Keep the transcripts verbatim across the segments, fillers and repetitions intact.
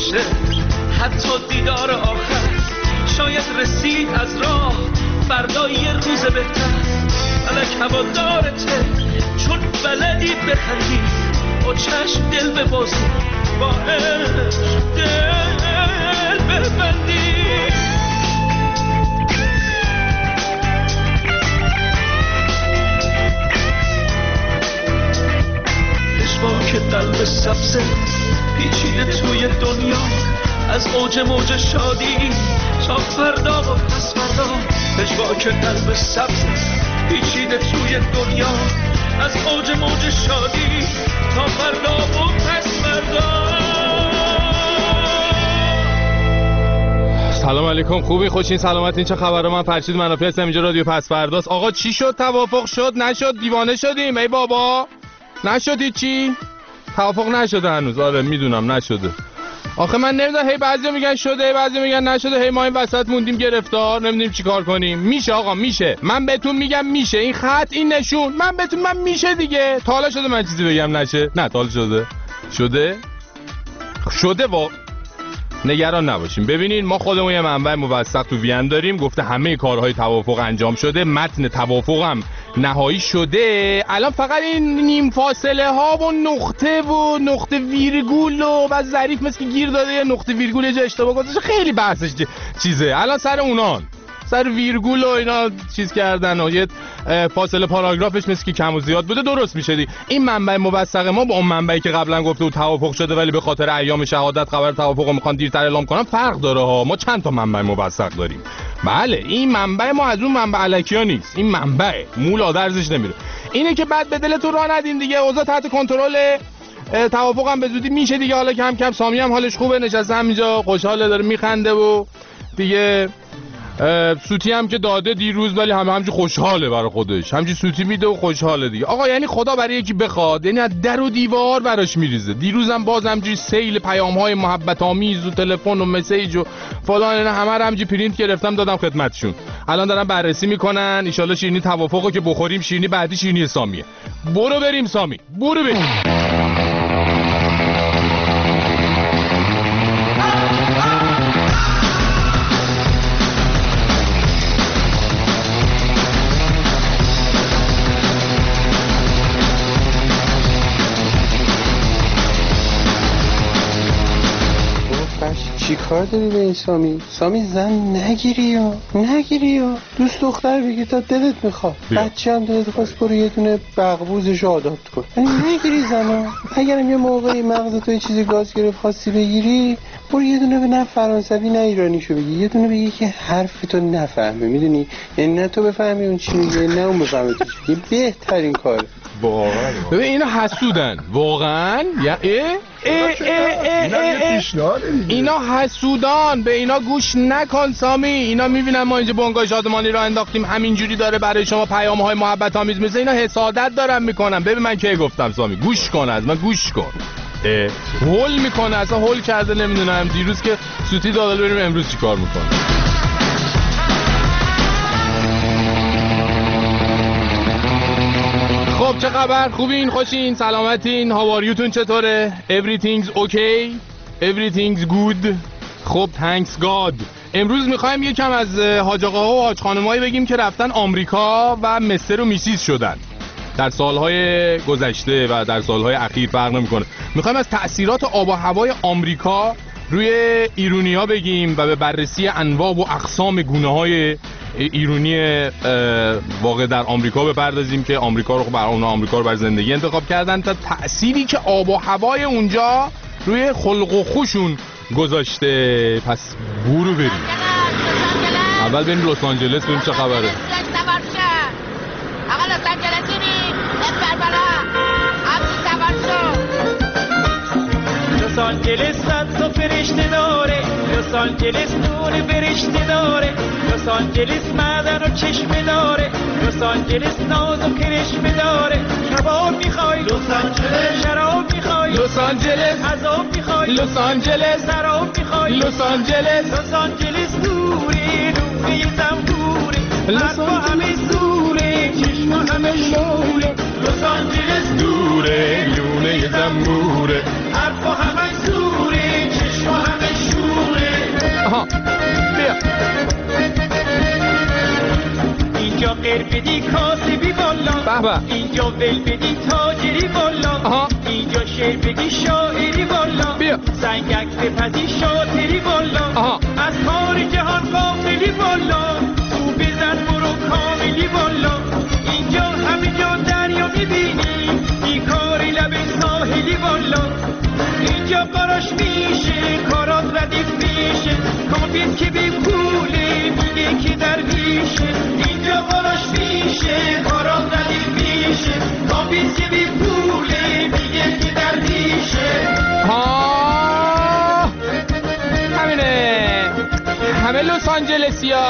باشه حتی دیدار آخر شاید رسید از راه فردا یه روز بهتر فلک هوادارته چون بلدی بخندی با چشم دل ببازی با عشق دل ببندی که قلب سبزه پیچیده توی دنیا از اوج موج شادی تا فردا و پس فردا پژواک قلب سبزه پیچیده توی دنیا از اوج موج شادی تا فردا و پس فردا. سلام علیکم، خوبی؟ خوشین؟ سلامتین؟ چه خبره؟ من فرشید منافی هستم، اینجا رادیو پس فرداست. آقا چی شد؟ توافق شد؟ نشد؟ دیوانه شدیم ای بابا؟ نشدی چی؟ توافق نشده هنوز. آره میدونم نشده. آخه من نمیدونم، هی بعضی میگن شده، بعضی میگن نشده، هی ما این وسط موندیم گرفتار، نمیدونیم چیکار کنیم. میشه آقا، میشه. من بهتون میگم میشه. این خط، این نشون، من بهتون من میشه دیگه. تا حالا شده من چیزی بگم نشه؟ نه تا حالا شده. شده؟ شده وا. نگران نباشیم. ببینین ما خودمون یه منبع موثق تو وین داریم، گفته همه کارهای توافق انجام شده، متن توافق هم نهایی شده. الان فقط این نیم فاصله ها و نقطه و نقطه ویرگول و بعد ظریف مثل که گیر داده یه نقطه ویرگول جا اشتباه گذاشته، خیلی بحثش چیزه. الان سر اونان، سر ویرگول و اینا چیز کردن و یه فاصله پاراگرافش مثل که کم و زیاد بوده، درست میشه دی. این منبع موثق ما با اون منبعی که قبلا گفته و توافق شده ولی به خاطر ایام شهادت خبر توافق رو میخوان دیرتر اعلام کنن فرق داره ها. ما چند تا منبع موثق داریم. بله این منبع ما از اون منبع الکیا نیست، این منبع مول آدرزش نمیره. اینه که بعد به دلتون راه ندین دیگه، اوضاع تحت کنترل، توافق هم به زودی میشه دیگه. حالا کم کم سامی هم حالش خوبه، نشسته همینجا خوشحاله، داره میخنده و دیگه سوتی هم که داده دیروز ولی همه همچه خوشحاله برای خودش، همچه سوتی میده و خوشحاله دیگه. آقا یعنی خدا برای یکی بخواد، یعنی از در و دیوار براش میریزه. دیروزم باز همجوری سیل پیام های محبت آمیز و تلفن و مسیج و فلان اینا همه رو همجوری پرینت گرفتم دادم خدمتشون. الان دارن بررسی میکنن، ان شاءالله شیرینی توافقو که بخوریم شیرینی بعدی شیرینی سامیه. برو بریم سامی، برو بریم. چی کار داری به این سامی؟ سامی زن نگیری یا نگیری یا دوست دختر بگی تا دلت میخواد، بچه هم دلت خواست برو یه دونه بغبوزشو آداپت کن، نگیری زنو. اگرم یه موقعی مغز تو یه چیزی گاز گرفت خواستی بگیری، برو یه دونه به نه فرانسوی نه ایرانیشو بگی، یه دونه بگی که حرفی تو نفهمه، میدونی؟ یعنی نه تو بفهمی اون چی میگه نه اون بفهمه تو چی میگه، بهترین کاره. واقعا ببین اینا حسودن واقعا. یا ای ای ای ای اینا حسودان، به اینا گوش نکن سامی. اینا میبینن ما اینجا بنگاه شادمانی را انداختیم همینجوری داره برای شما پیام های محبت آمیز میزه، اینا حسادت دارن میکنن. ببین من کی گفتم سامی گوش کن، از من گوش کن. هول میکنه اصلا، هول کرده نمیدونم دیروز که سوتی دادل بریم امروز چی کار میکنه. خب چه خبر؟ خوبین؟ خوشین؟ سلامتین؟ هاواریوتون چطوره؟ Everything's okay? Everything's good? خب thanks God. امروز میخوایم یکم از حاج آقاها و حاج خانمایی بگیم که رفتن آمریکا و مستر و میسیز شدن در سالهای گذشته و در سالهای اخیر، فرق نمیکنه. میخوایم از تأثیرات آب و هوای آمریکا روی ایرونی‌ها بگیم و به بررسی انواع و اقسام گونه‌های ایرونی واقع در آمریکا بپردازیم که آمریکا رو برای اون آمریکا رو برای زندگی انتخاب کردن، تا تأثیری که آب و هوای اونجا روی خلق و خوشون گذاشته. پس برو بریم. اول بریم لس آنجلس ببینیم چه خبره. آقا لس آنجلسینی بپر بالا همچی سوار شو. لس آنجلس صد تا فرشته داره، لس آنجلس نور فرشته داره، لس آنجلس معدن و چشمه داره، لس آنجلس ناز و کرشمه داره. کباب میخوای لس آنجلس، شراب میخوای لس آنجلس، عذاب میخوای لس آنجلس، شراب میخوای لس آنجلس. لس آنجلس نوری نوری زنبوری، لس آنجلس دوره چشم همه شوله، لس آنجلس دوره لونه زنبوره، حرف همه زوره چشم همه شعر بدی کاسبی والا، اینجا ول بدی تاجری والا، اینجا شعر بدی شاعری والا، بیا سنگک بپزی شاطری والا، از کار جهان قافلی والا، تو بزن برو کاملی والا، اینجا همه جا دریا میبینی بیکاری لب ساحلی والا، اینجا قراش میشه کارات ردیف میشه، کامبیز که بی پوله میگه که در میشه، اینجا قراش میشه کارات ردیف میشه، کامبیز که بی پوله میگه که در میشه. ها همینه، همه لس آنجلسیا.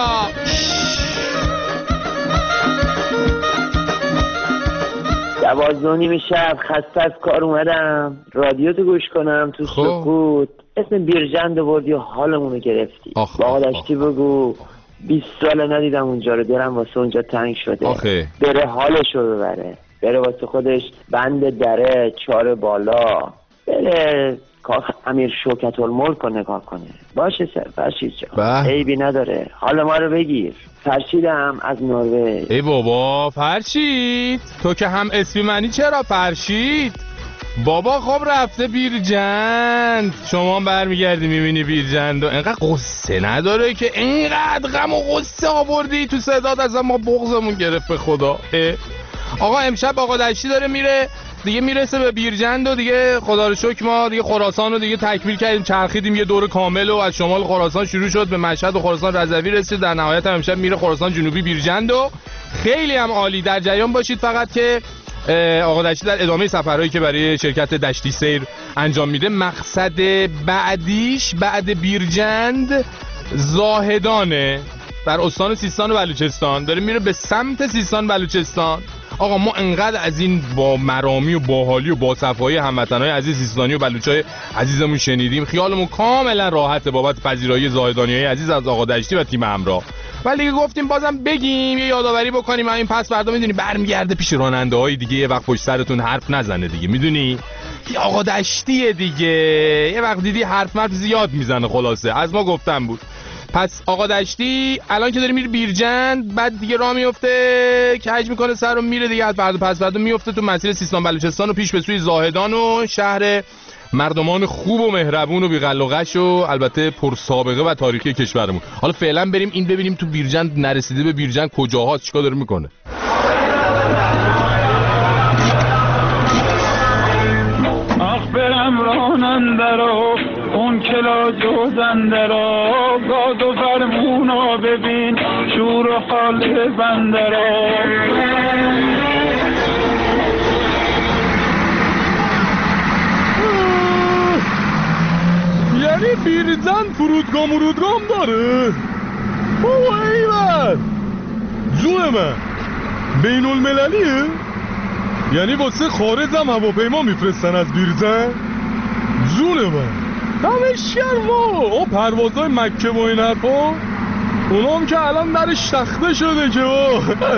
دوازده و نیم شب خسته از کار اومدم رادیو تو گوش کنم تو سکوت، اسم بیرجند آوردی و حالمونو گرفتی. با دشتی بگو بیست سال ندیدم اونجا رو، دلم واسه اونجا تنگ شده. آخه. بره حالشو ببره، بره واسه خودش بند دره چار بالا، بره کاخ امیر شوکت الملک رو نگاه کنه. باشه سر فرشید جان، عیبی نداره، حال ما رو بگیر. فرشیدم از نروژ. ای بابا فرشید، تو که هم اسمی منی چرا فرشید؟ بابا خب رفته بیرجند، شما هم برمیگردی میبینی بیرجند و اینقدر قصه نداره که اینقدر غم و قصه آوردی تو صدات، از ما بغضمون گرفت به خدا. آقا امشب آقا دشتی داره میره دیگه، میرسه به بیرجند و دیگه خدا رو شکر ما دیگه خراسان رو دیگه تکمیل کردیم، چرخیدیم یه دور کامل و از شمال خراسان شروع شد به مشهد و خراسان رضوی رسید، در نهایت هم امشب میره خراسان جنوبی بیرجند و خیلی هم عالی. در جریان باشید فقط که آقا دشتی در ادامه سفرهایی که برای شرکت دشتی سیر انجام میده، مقصد بعدیش بعد بیرجند زاهدانه در استان سیستان و بلوچستان، داره میره به سمت سیستان بلوچستان. آقا ما انقدر از این با مرامی و باحالی و با صفایی هموطنای عزیز سیستانی و بلوچای عزیزمون شنیدیم، خیالمون کاملا راحته بابت پذیرایی زاهدانیای عزیز از آقا دشتی و تیم همراه. ولی دیگه گفتیم بازم بگیم، یه یادآوری بکنیم. این پس فردا میدونی برمیگرده پیش راننده های دیگه، یه وقت پشت سرتون حرف نزنه دیگه، میدونی آقا دشتیه دیگه، یه وقت دیدی حرف مرد زیاد میزنه. خلاصه از ما گفتم بود. پس آقا دشتی الان که داره میره بیرجند، بعد دیگه راه میفته کج میکنه سر و میره دیگه، از فردا پس فردا میفته تو مسیر سیستان بلوچستان و پیش به سوی زاهدان و شهر مردمان خوب و مهربون و بی‌غل و غش و البته پرسابقه و تاریخی کشورمون. حالا فعلا بریم این ببینیم تو بیرجند نرسیده به بیرجند کجاهاست، چیکار داره میکنه. آخ برم راننده رو اون کلا جوزنده رو، گاز و فرمونا ببین شور و حال بنده رو. یعنی بیرجند فرودگاه مرودگاه داره؟ اوه ایوان جون من بین المللیه؟ یعنی واسه خارج هم هواپیما میفرستن از بیرجند؟ جون من دمش گرم. او پروازهای مکه و این حرفا اونا هم که الان درش تخته شده که او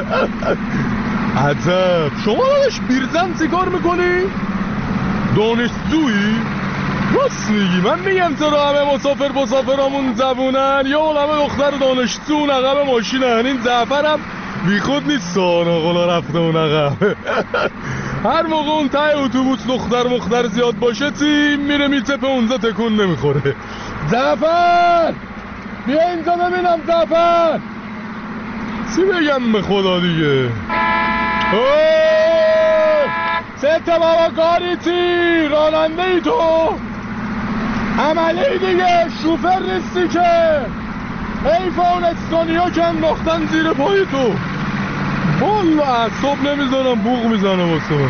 عجب. شما داداش بیرجند چی کار میکنی؟ دانشجویی؟ راست میگی، من میگم چرا همه مسافر مسافرامون زبونن، یا اون همه دختر دانشجو اون عقب ماشینن. این زعفرم بی خود نیست آقا رفته اون عقب. هر موقع اون ته اتوبوس دختر مختر زیاد باشه چی میره میتپه اونجا تکون نمیخوره. زعفر بیا اینجا ببینم زعفر، چی بگم به خدا دیگه. سته بابا کاری چی راننده ای تو عملی دیگه، شوفر نیستی که. حیف اون اسکانیا که انداختن زیر پای تو. والله صبح نمیزنم بوق میزنم واسه من.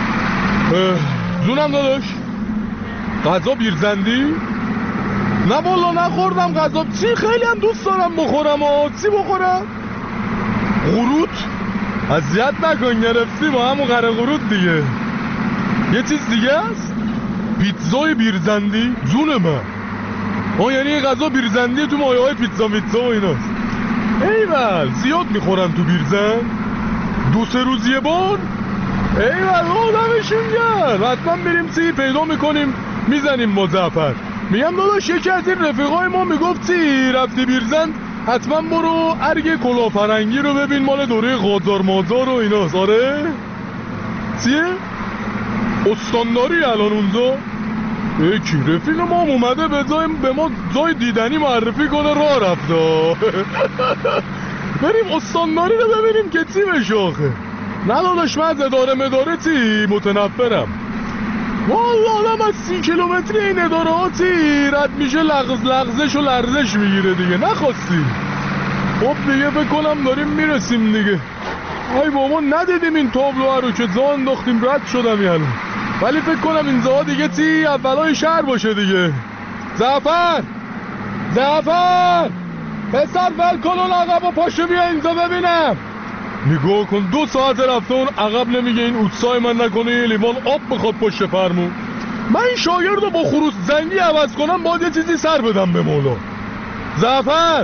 جونم داداش غذا بیرجندی؟ نه والله نخوردم غذا. چی خیلی هم دوست دارم بخورم. آه چی بخورم؟ قروت؟ اذیت نکن گرفتی با همون قره قروت دیگه. یه چیز دیگه است؟ پیتزای بیرجندی؟ جون من آه یعنی غذا بیرجندی تو مایه های پیتزا پیتزا و ایناست. ایول زیاد میخورن تو بیرجند؟ دو سه روز یه بار؟ ایول آدمشون گرد. حتما بریم چی پیدا میکنیم میزنیم با زعفر. میگم داداش یکی از این رفیقای ما میگفت چی رفتی بیرجند حتما برو ارگ کلافرنگی رو ببین، مال دوره قاجار مازار و ایناست. آره چیه؟ استانداری الان اونجا یکی رفیق ما اومده به جای به ما جای دیدنی معرفی کنه، راه رفته. بریم استانداری رو ببینیم که چی بشه آخه. نه داداش من از اداره مداره چی متنفرم والله. آدم از سی کیلومتری این اداره ها چی رد میشه لغز لغزش و لرزش میگیره دیگه. نخواستی خب دیگه فکر کنم داریم میرسیم دیگه. ای بابا ندیدیم این تابلوها رو که جا انداختیم رد شدم یعنی. ولی فکر کنم اینجا دیگه چی اولای شهر باشه دیگه. زعفر زعفر پسر ول کن اون عقب و پاشو بیا اینجا ببینم. نگاه کن دو ساعت رفته اون عقب نمیگه این اوتسای من نکنه یه لیوان آب بخواد پشت فرمون. من این شاگرد رو با خروس زنگی عوض کنم باید یه چیزی سر بدم به مولا. زعفر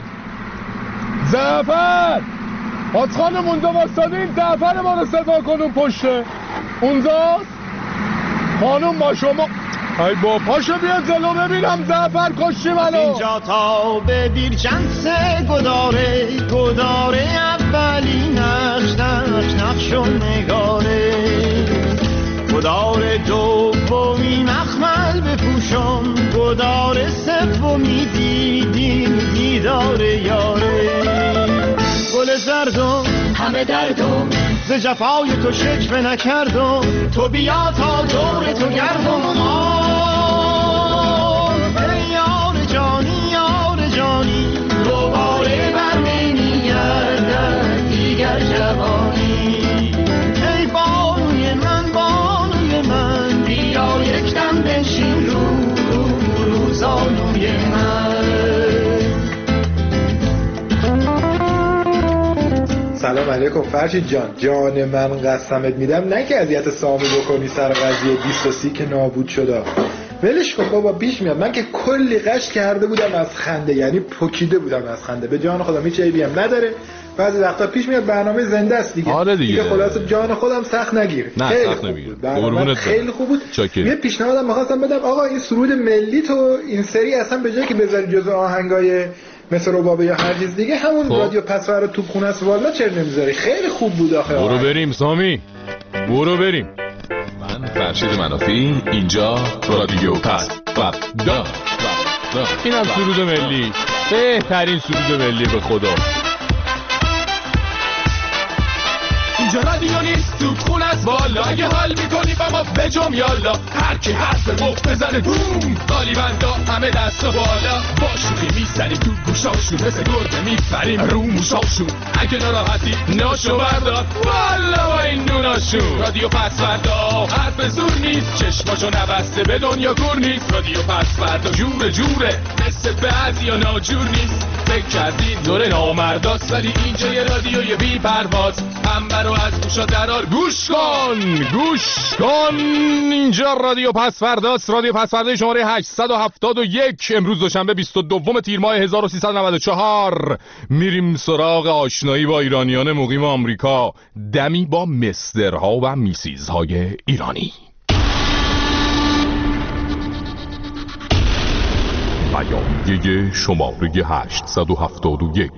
زعفر حاج خانم اونجا واسطاده این زعفر ما رو صدا کنون پشته اونجاست. خانم با شما ای با پاشو بیا جلو ببینم زعفر کشی منو. اینجا تا به بیرجنس گداره گداره اولی نقش نقش نقش و نگاره گداره دومی مخمل بپوشم گداره سومی دیدیم دیداره یاره گل زردم همه دردم ز جفای تو شکوه نکردم تو بیا تا دور تو گردم آه ای یار جانی یار جانی دوباره بر نمیگردد دیگر جوانی ای بانوی من بانوی من بیا یک دم بنشین رو رو رو زانوی من. سلام علیکم فرشید جان. جان من قسمت میدم نه که اذیت سامی بکنی سر قضیه بیست و سی که نابود شده. ولش کن بابا پیش میاد. من که کلی قش کرده بودم از خنده یعنی پکیده بودم از خنده. به جان خودم هیچ عیبی هم نداره. بعضی وقتا پیش میاد برنامه زنده است دیگه. آره دیگه. دیگه خلاص جان خودم سخت نگیر. نه سخت نمیگیره. قربونت خیلی خوب بود. چاکر. یه پیشنهادم می‌خواستم بدم آقا این سرود ملی تو این سری اصلا به جای که بذاری جزء آهنگای مثل ربابه یا هر چیز دیگه همون خوب. رادیو پسفر توپخونه است والا چرا نمیذاری؟ خیلی خوب بود آخه. برو بریم سامی برو بریم. من فرشید منافی اینجا رادیو پسفر دا اینم سرود ملی بهترین سرود ملی به خدا. اینجا رادیو نیست توپخونه است والا اگه حال میکنی با ما بجم یالا هر کی حرف مفت بزنه بوم قالی بندا همه دست و بالا با شوخی میزنیم تو گوشاشون مثل گرده میپریم رو موشاشون اگه ناراحتی ناشو بردار والا با این نوناشون. رادیو پسوردا حرف زور نیست چشماشو نبسته به دنیا کور نیست. رادیو پسوردا جور جوره مثل بعضی یا ناجور نیست. فکر کردین دور نامرداست ولی اینجا یه رادیوی بی پرواز هم رو از گوشا درار گوش کن گوش کن. اینجا رادیو پسورداست. رادیو پسوردا شماره هشتصد و هفتاد و یک. امروز دوشنبه بیست و دوم تیر ماه هزار و سیصد و نود و چهار. میریم سراغ آشنایی با ایرانیان مقیم آمریکا. دمی با مسترها و میسیزهای ایرانی. بیانیه شماره هشتصد و هفتاد و یک.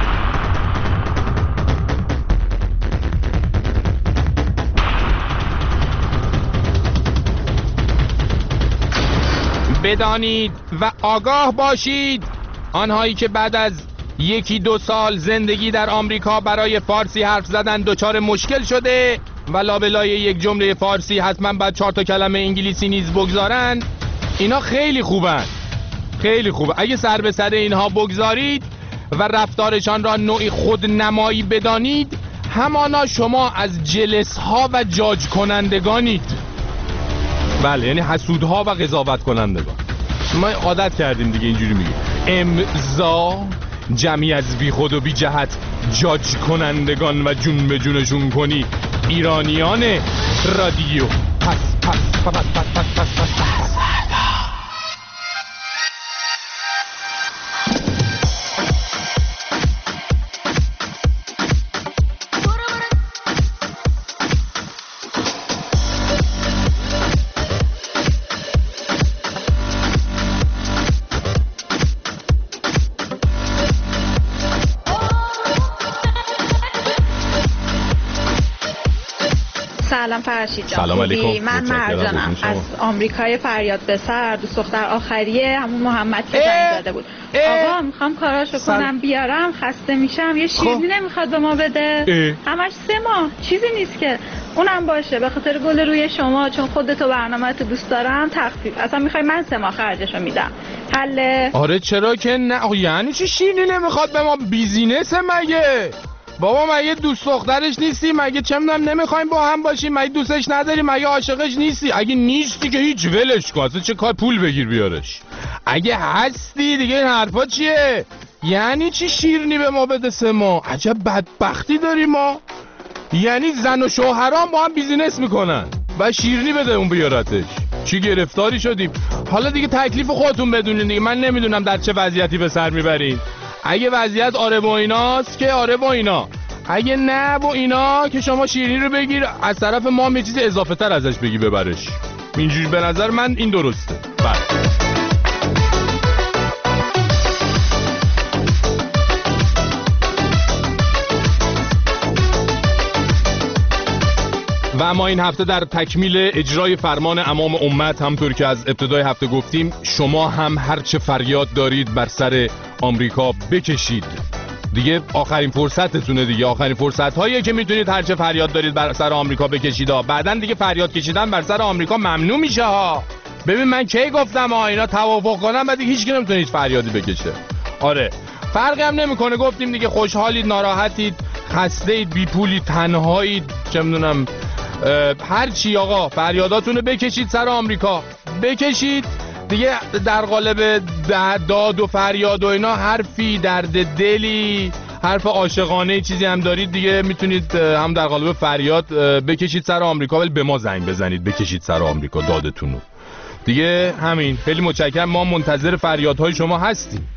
بدانید و آگاه باشید آنهایی که بعد از یکی دو سال زندگی در آمریکا برای فارسی حرف زدن دچار مشکل شده و لابلای یک جمله فارسی حتما بعد چهار تا کلمه انگلیسی نیز بگذارن. اینا خیلی خوبن خیلی خوبه. اگه سر به سر اینها بگذارید و رفتارشان را نوعی خودنمایی بدانید همانا شما از جلسها و جاج کنندگانید. بله یعنی حسودها و قضاوت کنندگان. ما عادت کردیم دیگه اینجوری میگیم امضا جمعی از بی خود و بی جهت جاج کنندگان و جون به جونشون کنی ایرانیان رادیو پس پس پس پس پس پس پس پس پس سلام فرشید جان. سلام علیکم. من مرجانم از آمریکای فریاد به سر، دوست دختر آخریه همون محمد که زنگ زده بود. آقا میخوام کاراشو سل... کنم بیارم، خسته میشم، یه شیرینی نمیخواد به ما بده. اه. همش سه ماه چیزی نیست که اونم باشه به خاطر گل روی شما، چون خودتو برنامه‌تو دوست دارم تخفیف. اصلا میخوای من سه ماه خرجشو میدم. حله؟ آره چرا که نه. یعنی چی شیرینی نمیخواد به ما؟ بیزینسه مگه؟ بابا مگه دوست دخترش نیستی؟ مگه چه میدونم نمیخوایم با هم باشیم؟ مگه دوستش نداری؟ مگه عاشقش نیستی؟ اگه نیستی که هیچ ولش کن، اصلا چه کار پول بگیر بیارش. اگه هستی دیگه این حرفا چیه؟ یعنی چی شیرینی به ما بده سه ماه؟ عجب بدبختی داریم ما. یعنی زن و شوهران با هم بیزینس میکنن و شیرینی بده اون بیارتش. چی گرفتاری شدیم؟ حالا دیگه تکلیف خودتون بدونین دیگه. من نمیدونم در چه وضعیتی به سر میبرین. اگه وضعیت آره با ایناست که آره با اینا، اگه نه با اینا که شما شیرینی رو بگیر از طرف ما هم یه چیز اضافه تر ازش بگی ببرش. اینجوری به نظر من این درسته. بله. و اما این هفته در تکمیل اجرای فرمان امام امت، همطور که از ابتدای هفته گفتیم، شما هم هرچه فریاد دارید بر سر آمریکا بکشید. دیگه آخرین فرصتتونه دیگه. آخرین فرصت هاییه که میتونید هرچه فریاد دارید بر سر آمریکا بکشید ها. بعدن دیگه فریاد کشیدن بر سر آمریکا ممنوع میشه ها. ببین من کی گفتم ها اینا توافق کنن بعد هیچ کی نمیتونه هیچ فریادی بکشه. آره فرقی هم نمیکنه. گفتیم دیگه خوشحالید، ناراحتید، خسته‌اید، بی پولید، تنهایید، چه میدونم هر چی. آقا فریاداتونو بکشید سر آمریکا، بکشید دیگه. در قالب داد و فریاد و اینا حرفی درد دلی، حرف عاشقانه چیزی هم دارید دیگه میتونید هم در قالب فریاد بکشید سر آمریکا، ولی به ما زنگ بزنید بکشید سر آمریکا دادتونو دیگه. همین. خیلی متشکرم. ما منتظر فریادهای شما هستیم.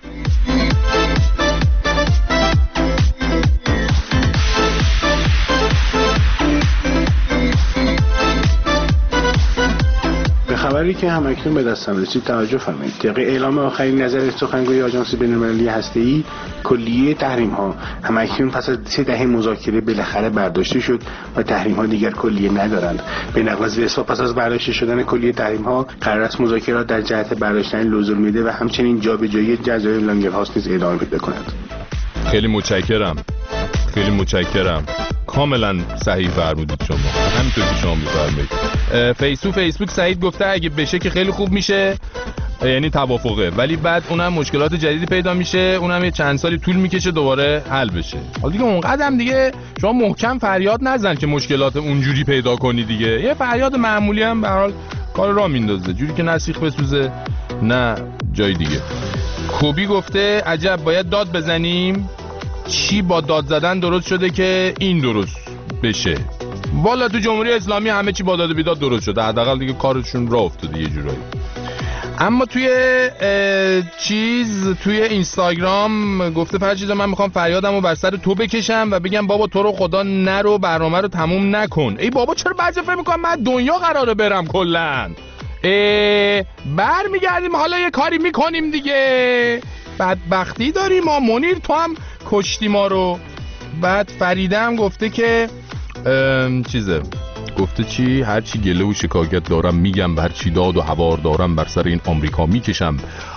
خبری که هم اکنون به دستم رسید توجه فرمایید. طبق اعلام آخرین نظر سخنگوی آژانس بین‌المللی هسته‌ای، کلیه تحریم‌ها هم اکنون پس از سه دهه مذاکره بالاخره برداشته شد و تحریم‌ها دیگر کلیه ندارند. به نقل از اسفا پس از برداشته شدن کلیه تحریم‌ها قرار است مذاکرات در جهت برداشتن لوزالمیده و همچنین جابجایی جزایر لانگرهاوس نیز ادامه پیدا کند. خیلی متشکرم. خیلی متشکرم. کاملا صحیح فرمودید شما، همینطور که شما میفرمایید. فیسبوک فیسبوک سعید گفته اگه بشه که خیلی خوب میشه، یعنی توافقه، ولی بعد اونم مشکلات جدیدی پیدا میشه، اونم یه چند سالی طول میکشه دوباره حل بشه. حالا دیگه اونقدر هم دیگه شما محکم فریاد نزن که مشکلات اونجوری پیدا کنی دیگه. یه فریاد معمولی هم به هر حال کار راه میندازه، جوری که نه سیخ بسوزه نه جای دیگه. کوبی گفته عجب باید داد بزنیم. چی با داد زدن درست شده که این درست بشه؟ والا تو جمهوری اسلامی همه چی با داد و بیداد درست شده، حداقل دیگه کارشون راه افتاده یه جورایی. اما توی چیز توی اینستاگرام گفته فرشید من میخوام فریادمو بر سر تو بکشم و بگم بابا تو رو خدا نرو برنامه رو تموم نکن. ای بابا چرا بعضی فکر میکنم من دنیا قراره برم کلن. برمیگردیم حالا یه کاری میکنیم دیگه. بدبختی داریم ما. منیر تو هم کشتی ما رو. بعد فریده هم گفته که چیزه، گفته چی؟ هرچی گله و شکایت دارم میگم و هرچی داد و هوار دارم بر سر این آمریکا میکشم.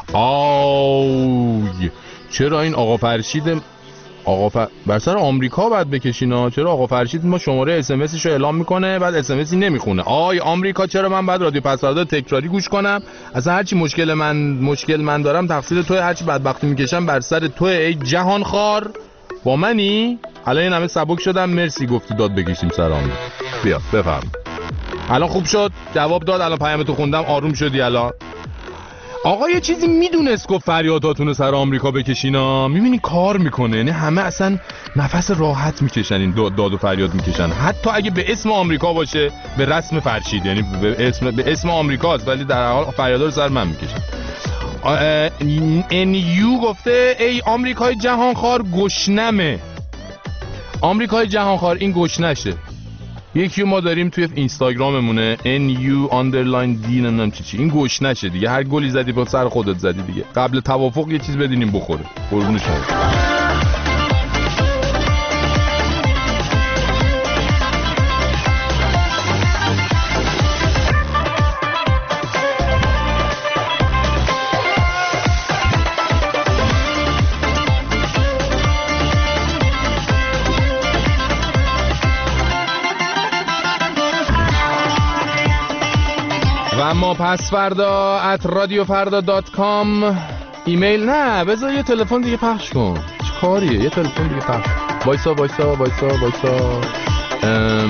آوی چرا این آقا فرشید آقا ف... بر سر آمریکا بعد بکشینا؟ چرا آقا فرشید ما شماره اس ام اسش رو اعلام میکنه بعد اس ام اسی نمیخونه؟ آی آمریکا چرا من بعد رادیو پسوردا تکراری گوش کنم؟ اصلا هرچی مشکل من مشکل من دارم تقصیر توئه، هرچی بدبختی میکشم بر سر توئه. ای جهان خار با منی؟ الان این همه سبک شدم. مرسی گفتی داد بکشیم سر آمریکا. بیا بفهم. الان خوب شد جواب داد. الان پیامتو خوندم آروم شدی الان. آقا یه چیزی میدونست گفت فریاداتون رو سر آمریکا بکشینا. میبینی کار میکنه، یعنی همه اصلا نفس راحت میکشن، این داد و فریاد میکشن، حتی اگه به اسم آمریکا باشه، به رسم فرشید، یعنی به اسم به اسم آمریکاست ولی در حال فریادا رو سر من میکشن. ان یو گفته ای آمریکای جهانخوار گشنمه. آمریکای جهانخوار این گشنشه. یکی ما داریم توی اینستاگراممونه ان یو آندرلاین دی نمیدونم چی چی، این گشنشه دیگه. هر گلی زدی با سر خودت زدی دیگه. قبل توافق یه چیز بدینیم بخوره. قربون شما. و اما پس فردا ات رادیو فردا دات کام ایمیل. نه بذار یه تلفن دیگه پخش کن. چه کاریه یه تلفن دیگه پخش. وایسا وایسا وایسا وایسا ام...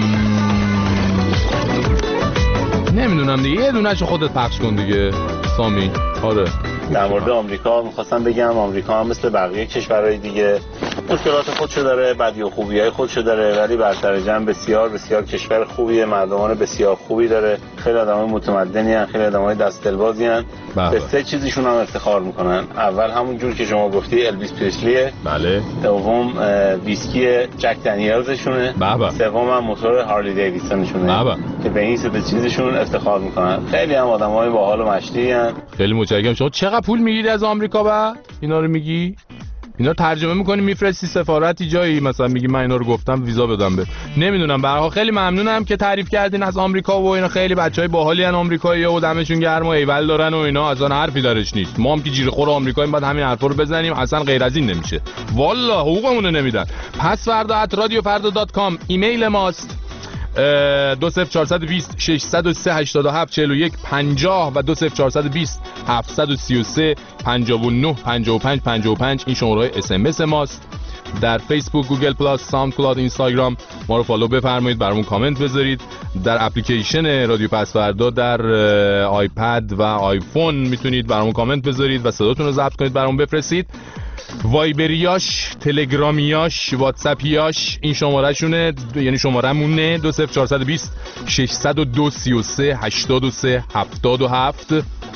نمیدونم دیگه یه دونه‌شو خودت پخش کن دیگه سامی. آره در مورد آمریکا می‌خواستم بگم آمریکا هم مثل بقیه کشورهای دیگه مشکلات خودشو داره، بدی و خوبی‌های خودشو داره، ولی بر سر جمع بسیار بسیار کشور خوبیه، مردمان بسیار خوبی داره، خیلی آدمای متمدنی ان، خیلی آدمای دست دلبازی ان. به سه چیزشون هم افتخار میکنن. اول همون جور که شما گفتی الویس پریسلیه. بله. دوم ویسکی جک دنیلزشونه. بله. سوم هم موتور هارلی دیویدسونشونه. بله. که به این سه چیزشون افتخار میکنن. خیلی هم آدمای باحال و مشتی ان. خیلی متشکرم. شما چقدر پول میگیری از آمریکا بعد اینا رو میگی؟ اینا ترجمه میکنی میفرستی سفارتی جایی مثلا میگی من اینا رو گفتم ویزا بدم به نمیدونم. به هر حال خیلی ممنونم که تعریف کردین از آمریکا و اینا. خیلی بچهای باحالی ان آمریکایی‌ها و دمشون گرم و ایول دارن و اینا. از آن حرفی درش نیست. ما هم که جیره خور آمریکاییم بعد همین حرفا رو بزنیم. اصلا غیر از این نمیشه والله. حقوقمون رو نمیدن. پس فردا ات رادیو فردا دات کام ایمیل ماست. دو صفر چهارصد و بیست ششصد و سه هشتاد و هفت چهل و یک پنجاه و دو صفر چهارصد و بیست هفتصد و سی و سه پنجاه و نه پنجاه و پنج پنجاه و پنج این شماره اس ام اس ماست. در فیسبوک، گوگل پلاس، ساوند کلاود، اینستاگرام ما رو فالو بفرمایید، برامون کامنت بذارید. در اپلیکیشن رادیو پس فردا در آیپد و آیفون میتونید برامون کامنت بذارید و صداتون رو ضبط کنید برامون بفرستید. وایبریاش، تلگرامیاش، واتساپیاش این شماره شونه، یعنی شماره مونه دو صفر چهارصد و بیست ششصد و دو سی و سه هشتاد و سه هفتاد و هفت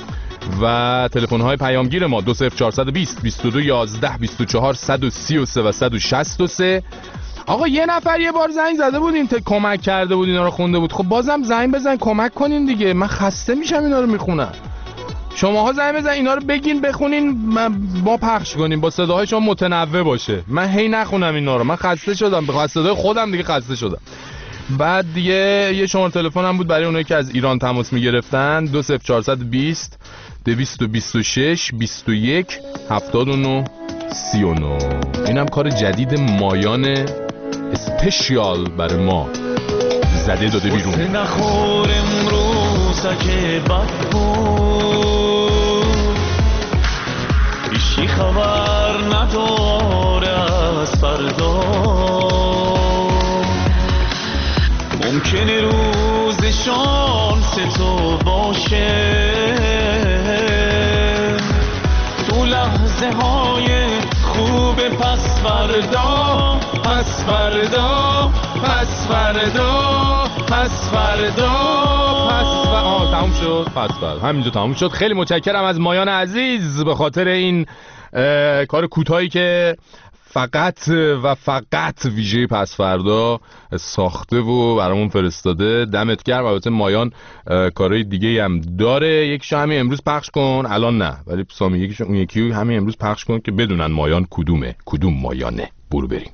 و تلفن های پیامگیر ما دو صفر چهارصد و بیست بیست و دو یازده بیست و چهار صد و سی و سه و صد و شصت و سه. آقا یه نفر یه بار زنگ زده بود این کمک کرده بود اینا رو خونده بود. خب بازم زنگ بزن کمک کنین دیگه. من خسته میشم اینا رو میخونم. شماها زنگ بزن اینا رو بگین بخونین ما پخش کنیم با صداهای شما متنوع باشه. من هی نخونم اینا رو. من خسته شدم به خاطر صدای خودم دیگه خسته شدم. بعد دیگه یه شماره تلفن هم بود برای اونایی که از ایران تماس میگرفتن دو صفر چهارصد و بیست دویست و بیست و شش بیست و یک هفتاد و نه سی و نه. اینم کار جدید مایان اسپشیال برای ما زده داده بیرون. نخور امروز که بد بود هیچی خبر نداره از فردا. ممکنه روز شانس تو باشه تو لحظه های خوب پس فردا پس فردا پس فردا پس فردا پس فردا. آه تموم شد. پس فردا همینجا تموم شد. خیلی متشکرم از مایان عزیز به خاطر این کار کوتاهی که فقط و فقط ویژه پس فردا ساخته و برامون فرستاده. دمت گرم. البته مایان کارهای دیگه هم داره. یکیشو همین امروز پخش کن. الان نه ولی سامی یکیشو اون یکی همین امروز پخش کن که بدونن مایان کدومه کدوم مایانه. برو بریم.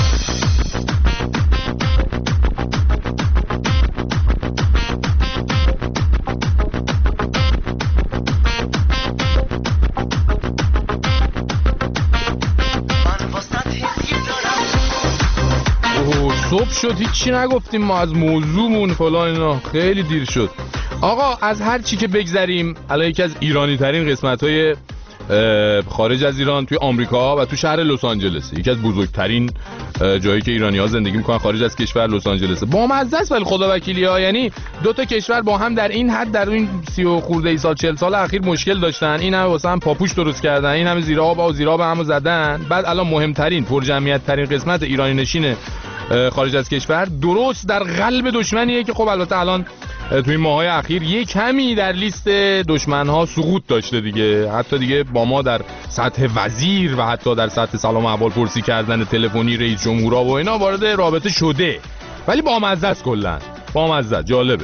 صبح شد هیچی نگفتیم ما از موضوعمون فلان اینا. خیلی دیر شد. آقا از هر چی که بگذریم الان یکی از ایرانی ترین قسمت های خارج از ایران توی آمریکا و تو شهر لس آنجلس، یکی از بزرگترین جایی که ایرانی ها زندگی میکنن خارج از کشور لس آنجلس. با مزه است ولی خدا وکیلی ها. یعنی دو تا کشور با هم در این حد در این سی و خورده ای سال چهل سال اخیر مشکل داشتن. این همه واسه هم پاپوش درست کردن، این همه زیر آب و زیر آب همو زدن. بعد الان مهمترین پرجمعیت ترین قسمت ایرانی نشین خارج از کشور درست در قلب دشمنیه که خب البته الان توی این ماهای اخیر یک کمی در لیست دشمنها سقوط داشته دیگه. حتی دیگه با ما در سطح وزیر و حتی در سطح سلام احوال پرسی کردن تلفنی رئیس جمهورا و اینا وارد رابطه شده. ولی با مزه است کلا. با مزه جالبه.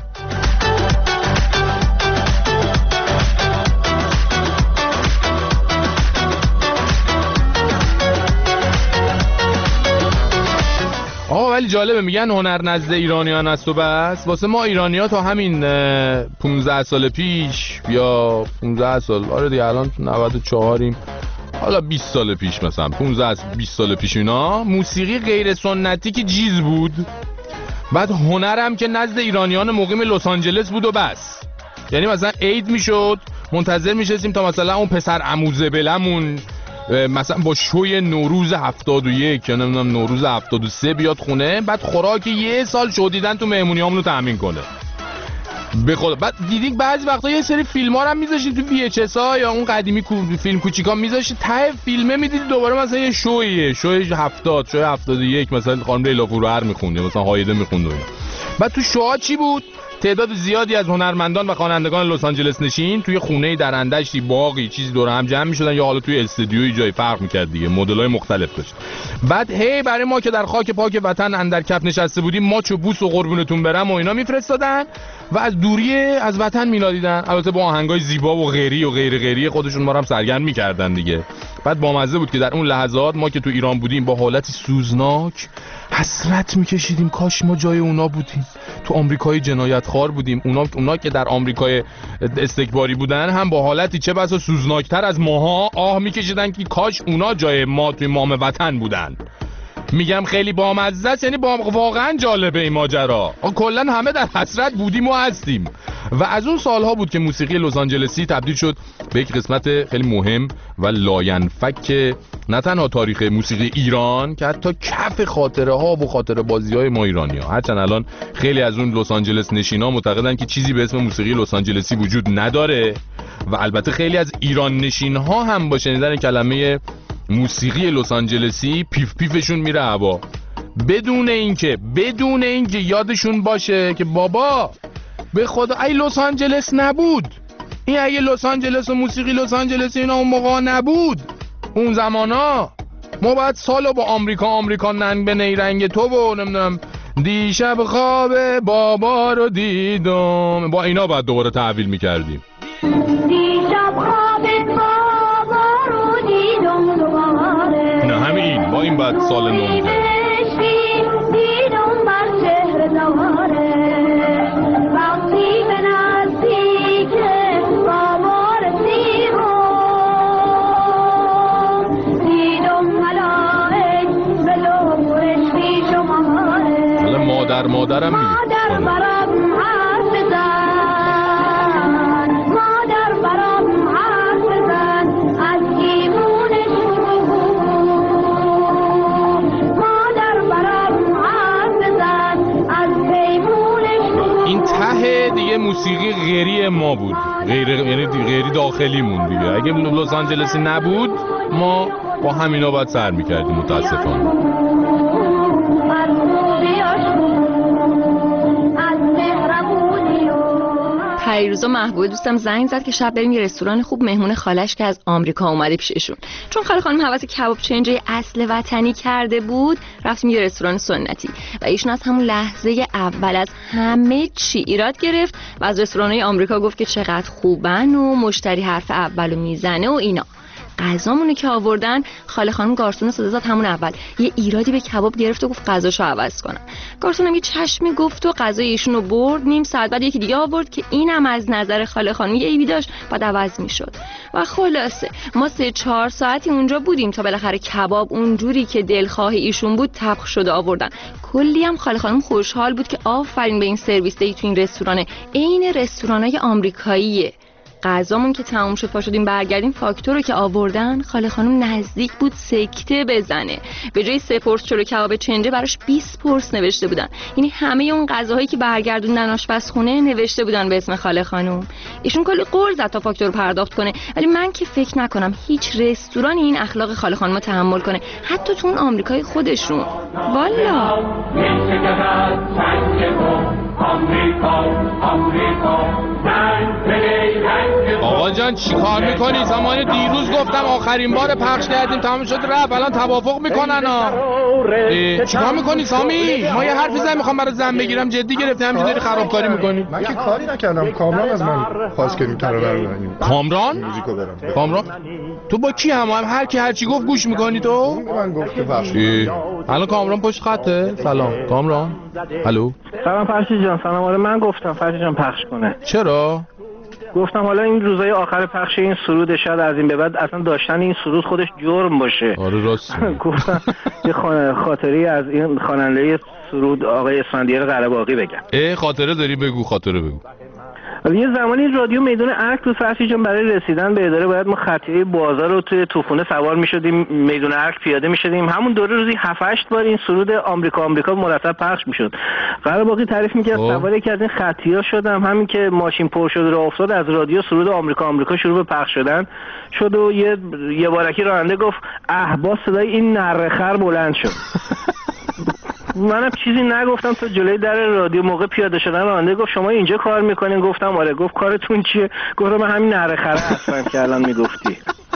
آقا ولی جالبه میگن هنر نزد ایرانیان است و بس. واسه ما ایرانی‌ها تا همین پونزده سال پیش یا پونزده سال آره دیگه الان نود و چهاریم حالا بیست سال پیش مثلا پونزده بیست سال پیش اینا موسیقی غیر سنتی که جیز بود. بعد هنرم که نزد ایرانیان مقیم لس آنجلس بود و بس. یعنی مثلا عید میشد منتظر میشستیم تا مثلا اون پسر عموزه بلمون مثلا با شوی نوروز هفتاد و یک یا نمیدونم نوروز هفتاد و سه بیاد خونه، بعد خوراک یه سال شدیدن تو مهمونیامون رو تامین کنه. به خدا بعد دیدین بعضی وقتا یه سری فیلم‌ها رو هم می‌ذاشتین تو وی اچ اس ها یا اون قدیمی کو... فیلم کوچیکا می‌ذاشتین ته فیلمه می‌دیدید دوباره مثلا یه شویه شوی هفتاد شوی هفتاد و یک مثلا خانم لیلا فروهر می‌خوند مثلا هایده می‌خوند اینا. بعد تو شوها چی بود؟ تعداد زیادی از هنرمندان و خوانندگان لس آنجلس نشین توی خونه درندشتی باقی چیزی دور هم جمع می‌شدن یا حالا توی استودیوی جای فرق می‌کرد دیگه، مدل‌های مختلف داشت. بعد هی برای ما که در خاک پاک وطن اندر کف نشسته بودیم ماچ و بوس و قربونتون برم و اینا میفرستادن و از دوری از وطن میلادیدن، البته با آهنگای زیبا و غیری و غیر غیری خودشون ما رو هم سرگرم می‌کردن دیگه. بعد بامزه بود که در اون لحظات ما که تو ایران بودیم با حالتی سوزناک حسرت می‌کشیدیم کاش ما جای اونا بودیم. تو آمریکای جنایتخوار بودیم، اونا اونا که در آمریکای استکباری بودن هم با حالتی چه بسا سوزناکتر از ماها آه می‌کشیدن که کاش اونا جای ما توی مام وطن بودن. میگم خیلی بامزه است، یعنی با واقعا جالبه این ماجرا. کلا همه در حسرت بودیم و هستیم. و از اون سالها بود که موسیقی لس آنجلسی تبدیل شد به یک قسمت خیلی مهم و لاینفک نه تنها تاریخ موسیقی ایران که حتی کف خاطره ها و خاطره بازی های ما ایرانی ها. هرچند الان خیلی از اون لس آنجلس نشینا معتقدن که چیزی به اسم موسیقی لس آنجلسی وجود نداره و البته خیلی از ایران نشین ها هم با شنیدن کلمه موسیقی لس آنجلسی پیف پیفشون میره هوا، بدون اینکه بدون اینکه یادشون باشه که بابا به خدا ای لس آنجلس نبود، این اگه لس آنجلس و موسیقی لس آنجلس اینا اون موقع نبود، اون زمانا ما باید سالو با آمریکا آمریکا ننگ به نیرنگ تو و نمیدونم دیشب خواب بابا رو دیدم با اینا باید دوباره تحویل میکردیم. دیشب خواب بابا رو دیدم دوباره، نه همین با این باید سال نو میکردیم. مادر مادرم میگه مادر برام حرف بزن، مادر برام حرف بزن از ایمونش مادر برام حرف بزن از پیمونش. این ته دیگه موسیقی غیری ما بود، غیر یعنی غیری داخلیمون دیگه. اگه لس آنجلسی نبود ما با همینا باید سر میکردیم متاسفانه. پیروزا محبوب دوستم زنگ زد که شب بریم یه رستوران خوب مهمون خالش که از آمریکا اومده پیششون، چون خاله خانم حواس کباب چنجه اصل وطنی کرده بود رفتیم یه رستوران سنتی و ایشون از همون لحظه اول از همه چی ایراد گرفت و از رستوران‌های آمریکا گفت که چقدر خوبن و مشتری حرف اولو میزنه و اینا. غذامونو که آوردن خاله خانم گارسون صدا زد همون اول یه ایرادی به کباب گرفت و گفت غذاشو عوض کنن. گارسونم یه چشمی گفت و غذای ایشونو برد. نیم ساعت بعد یکی دیگه آورد که اینم از نظر خاله خانم یه ایبی داشت بعد عوض میشد. و خلاصه ما سه چهار ساعتی اونجا بودیم تا بالاخره کباب اونجوری که دلخواه ایشون بود طبخ شده آوردن. کلی هم خاله خانم خوشحال بود که آفرین به این سرویس دی تو این رستورانه، عین رستورانای آمریکاییه. غذامون که تموم شد پا شدیم برگردیم فاکتور رو که آوردن خاله خانم نزدیک بود سکته بزنه. به جای سه پرس چلو کباب چنجه براش بیست پرس نوشته بودن، یعنی همه اون غذاهایی که برگردوندن آشپزخونه نوشته بودن به اسم خاله خانم. ایشون کلی قول زد تا فاکتور رو پرداخت کنه، ولی من که فکر نکنم هیچ رستورانی این اخلاق خاله خانم رو تحمل کنه، حتی تو اون آمریکای خودشون. والا آقا جان چی کار میکنی؟ زمان دیروز گفتم آخرین بار پخش کردیم تمام شد رفت، الان توافق میکنن ها. چی کار میکنی سامی؟ ما یه حرفی زن میخوام برای زن بگیرم جدی گرفتی همینجوری داری خرابکاری میکنی. من که کاری نکردم، کامران از من خواست که این ترانه رو بزنیم. کامران؟ موزیکو برم. کامران؟ تو با کی هم هر کی هر چی گفت گوش میکنی تو؟ من گفت که پخش. الان کامران پشت خطه. سلام کامران. الو. سلام فرشید جان. سلام. آره من گفتم فرشید جان پخش کنه. چرا؟ گفتم حالا این روزای آخر پخش این سرود شاید از این به بعد اصلا داشتن این سرود خودش جرم باشه. آره راست. گفتم یه خاطری از این خواننده سرود آقای اسفندیار قره‌باغی بگم. اه خاطره داری بگو، خاطره بگو. یه زمانی رادیو میدون ارگ تو فرشی جان برای رسیدن به اداره باید ما خطیه بازار رو توی توفونه سوار میشدیم، میدون ارگ پیاده میشدیم. همون دوره روزی هفت هشت بار این سرود آمریکا آمریکا مرتب پخش میشد. قرار باقی تعریف میکرد سوار یکی از این خطی‌ها شدم، همین که ماشین پر شد و افتاد از رادیو سرود آمریکا آمریکا شروع به پخش شدن شد و یه یه بارکی راننده گفت اه با صدای این نرخر بلند شد. منم چیزی نگفتم تا جلوی در رادیو موقع پیاده شدن راننده گفت شما اینجا کار میکنین؟ گفتم آره. گفت کارتون چیه؟ گفتم من همین نرخره هستم که الان میگفتی.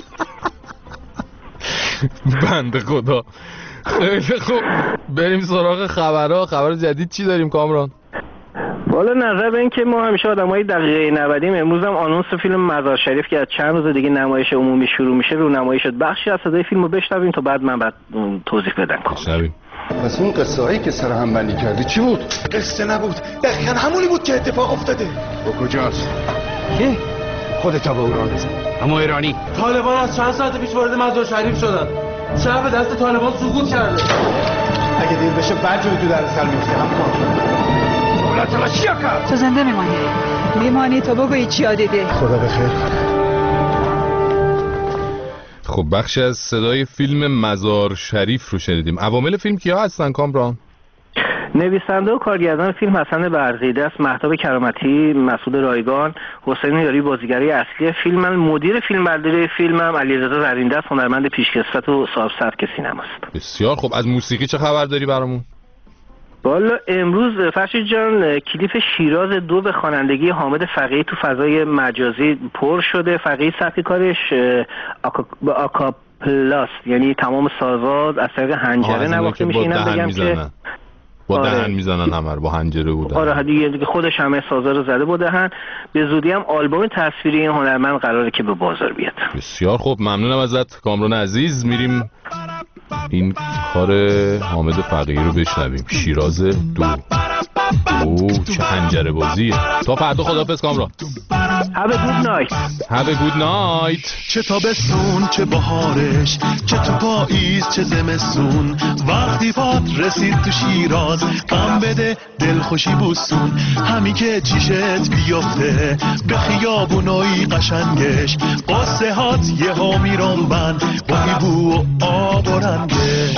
بنده خدا. خیلی خوب، بریم سراغ خبرها. خبر جدید چی داریم کامران؟ والا نظر به این که ما همیشه آدمای دقیقه نودیم، امروز هم آنونس فیلم مزار شریف که از چند روز دیگه نمایش عمومی شروع میشه رو نمایش شد. بخشی از صدای فیلمو بشنویم تا بعد من بعد توضیح بدم. بشنویم. پس اون قصه هایی که سر هم بندی کردی چی بود؟ قصه نبود، دقیقا همونی بود که اتفاق افتاده. با کجاست؟ کی؟ خودتا به اون بزن. اما ایرانی طالبان از چند ساعت پیش وارد مزار شریف شدن. شهر به دست طالبان سقوط کرده. اگه دیر بشه بعد جوی تو در سر میفته هم کن. تو زنده میمانی میمانی تو بگویی چی دیدی. خدا بخیر. خب بخشی از صدای فیلم مزار شریف رو شنیدیم. عوامل فیلم کیا هستن کامران؟ نویسنده و کارگردان فیلم حسن برزیده است، مهتاب کرامتی، مسعود رایگان، حسین یاری بازیگری اصلی فیلم، مدیر فیلمبرداری فیلمم علیرضا زرینده است، هنرمند پیشکسوت و صاحب سبک سینماست. بسیار خب. از موسیقی چه خبر داری برامون؟ والا امروز فرشید جان کلیپ شیراز دو به خوانندگی حامد فقیهی تو فضای مجازی پر شده. فقیهی سبک کارش آکا... آکاپلاس، یعنی تمام سازات از طریق حنجره نواخته میشه. اینم بگم که با دهن آره. میزنن همه با حنجره بودن. آره دیگه خودش همه سازا رو زده با دهن. به زودی هم آلبوم تصویری این هنرمند قراره که به بازار بیاد. بسیار خوب، ممنونم ازت کامران عزیز. میریم این کار حامد فقیهی رو بشنویم. شیراز دو. اوه چه حنجره بازیه. تا فردا خداحافظ کامران. Have a good night. Have a good night. چه تابستون چه بهارش، چه تو پاییز چه زمستون، وقتی فات رسید تو شیراز غم بده دلخوشی بوسون. همین که چیشت بیفته به خیابونای قشنگش، قصه هات یه ها میرم بند با بو و آب و رنگش.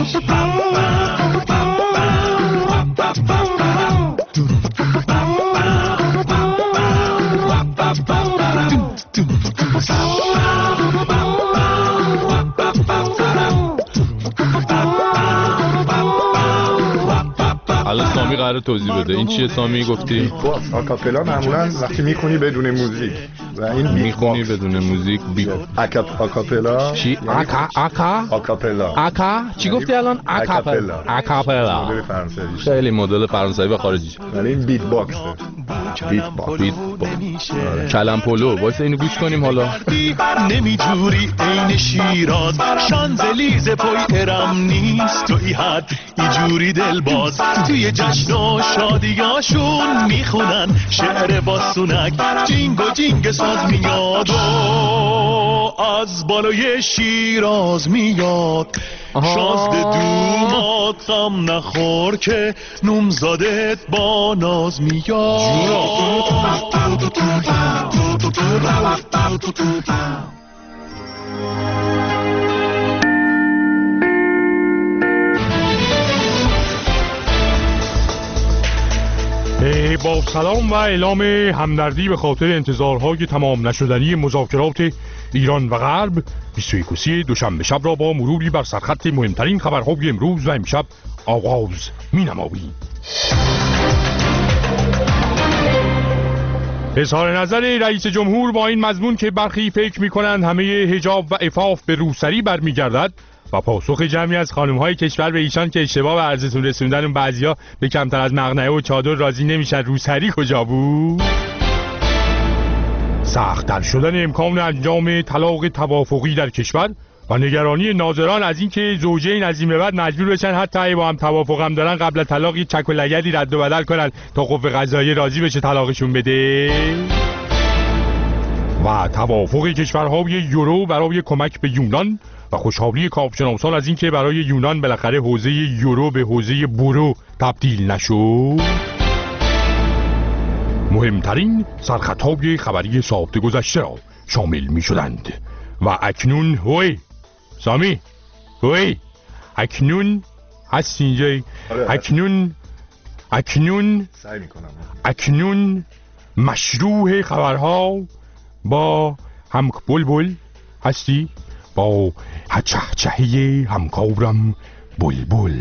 حالا سامی قراره توضیح بده. این چیه سامی گفتی؟ باکس آکاپلا معمولا وقتی میخونی بدون موزیک و این میخونی بدون موزیک بی اکاپ آکاپلا. چی آکا آکا آکاپلا آکا چی گفتی الان؟ آکاپلا آکاپلا مدل فرانسوی. خیلی مدل فرانسوی و خارجی. ولی این بیت باکس بیت باکس بیت باکس کلم پلو. وایس اینو گوش کنیم حالا. نمیجوری عین شیراز، شانزلیزه پای ارم نیست تو ای حد اینجوری دلباز. توی جشن و شادیاشون میخونن شعر باسونک، جینگ و جینگ ساز میاد و از بالای شیراز میاد. شازده دومات غم نخور که نومزادت با ناز میاد. با سلام و اعلام همدردی به خاطر انتظارهای تمام نشدنی مذاکرات ایران و غرب، بیست و یکم دوشنبه شب را با مروری بر سرخط مهمترین خبرهای امروز و امشب آغاز می‌نماییم. اظهار نظر رئیس جمهور با این مضمون که برخی فکر می‌کنند همه حجاب و عفاف به روسری برمیگردد و پاسخ جمعی از خانم‌های کشور به ایشان که اشتباه به عرضتون رسوندن اون بعضیا به کمتر از مقنعه و چادر راضی نمیشن، روسری کجا بود؟ سخت‌تر شدن امکان انجام طلاق توافقی در کشور و نگرانی ناظران از اینکه زوجین از این به بعد مجبور بشن حتی اگه با هم توافق هم دارن قبل طلاق یه چک و لگدی رد و بدل کنن تا قوه قضاییه راضی بشه طلاقشون بده. و توافق کشورهای یورو برای کمک به یونان و خوشحالی کارشناسان از اینکه برای یونان بالاخره حوزه یورو به حوزه برو تبدیل نشد. مهمترین سرخطهای خبری ساعت گذشته را شامل می شدند و اکنون هوی سامی هوی اکنون هست اینجایی اکنون اکنون سعی میکنم اکنون مشروع خبرها با هم بلبل هستی با چهچهی همکارم بلبل.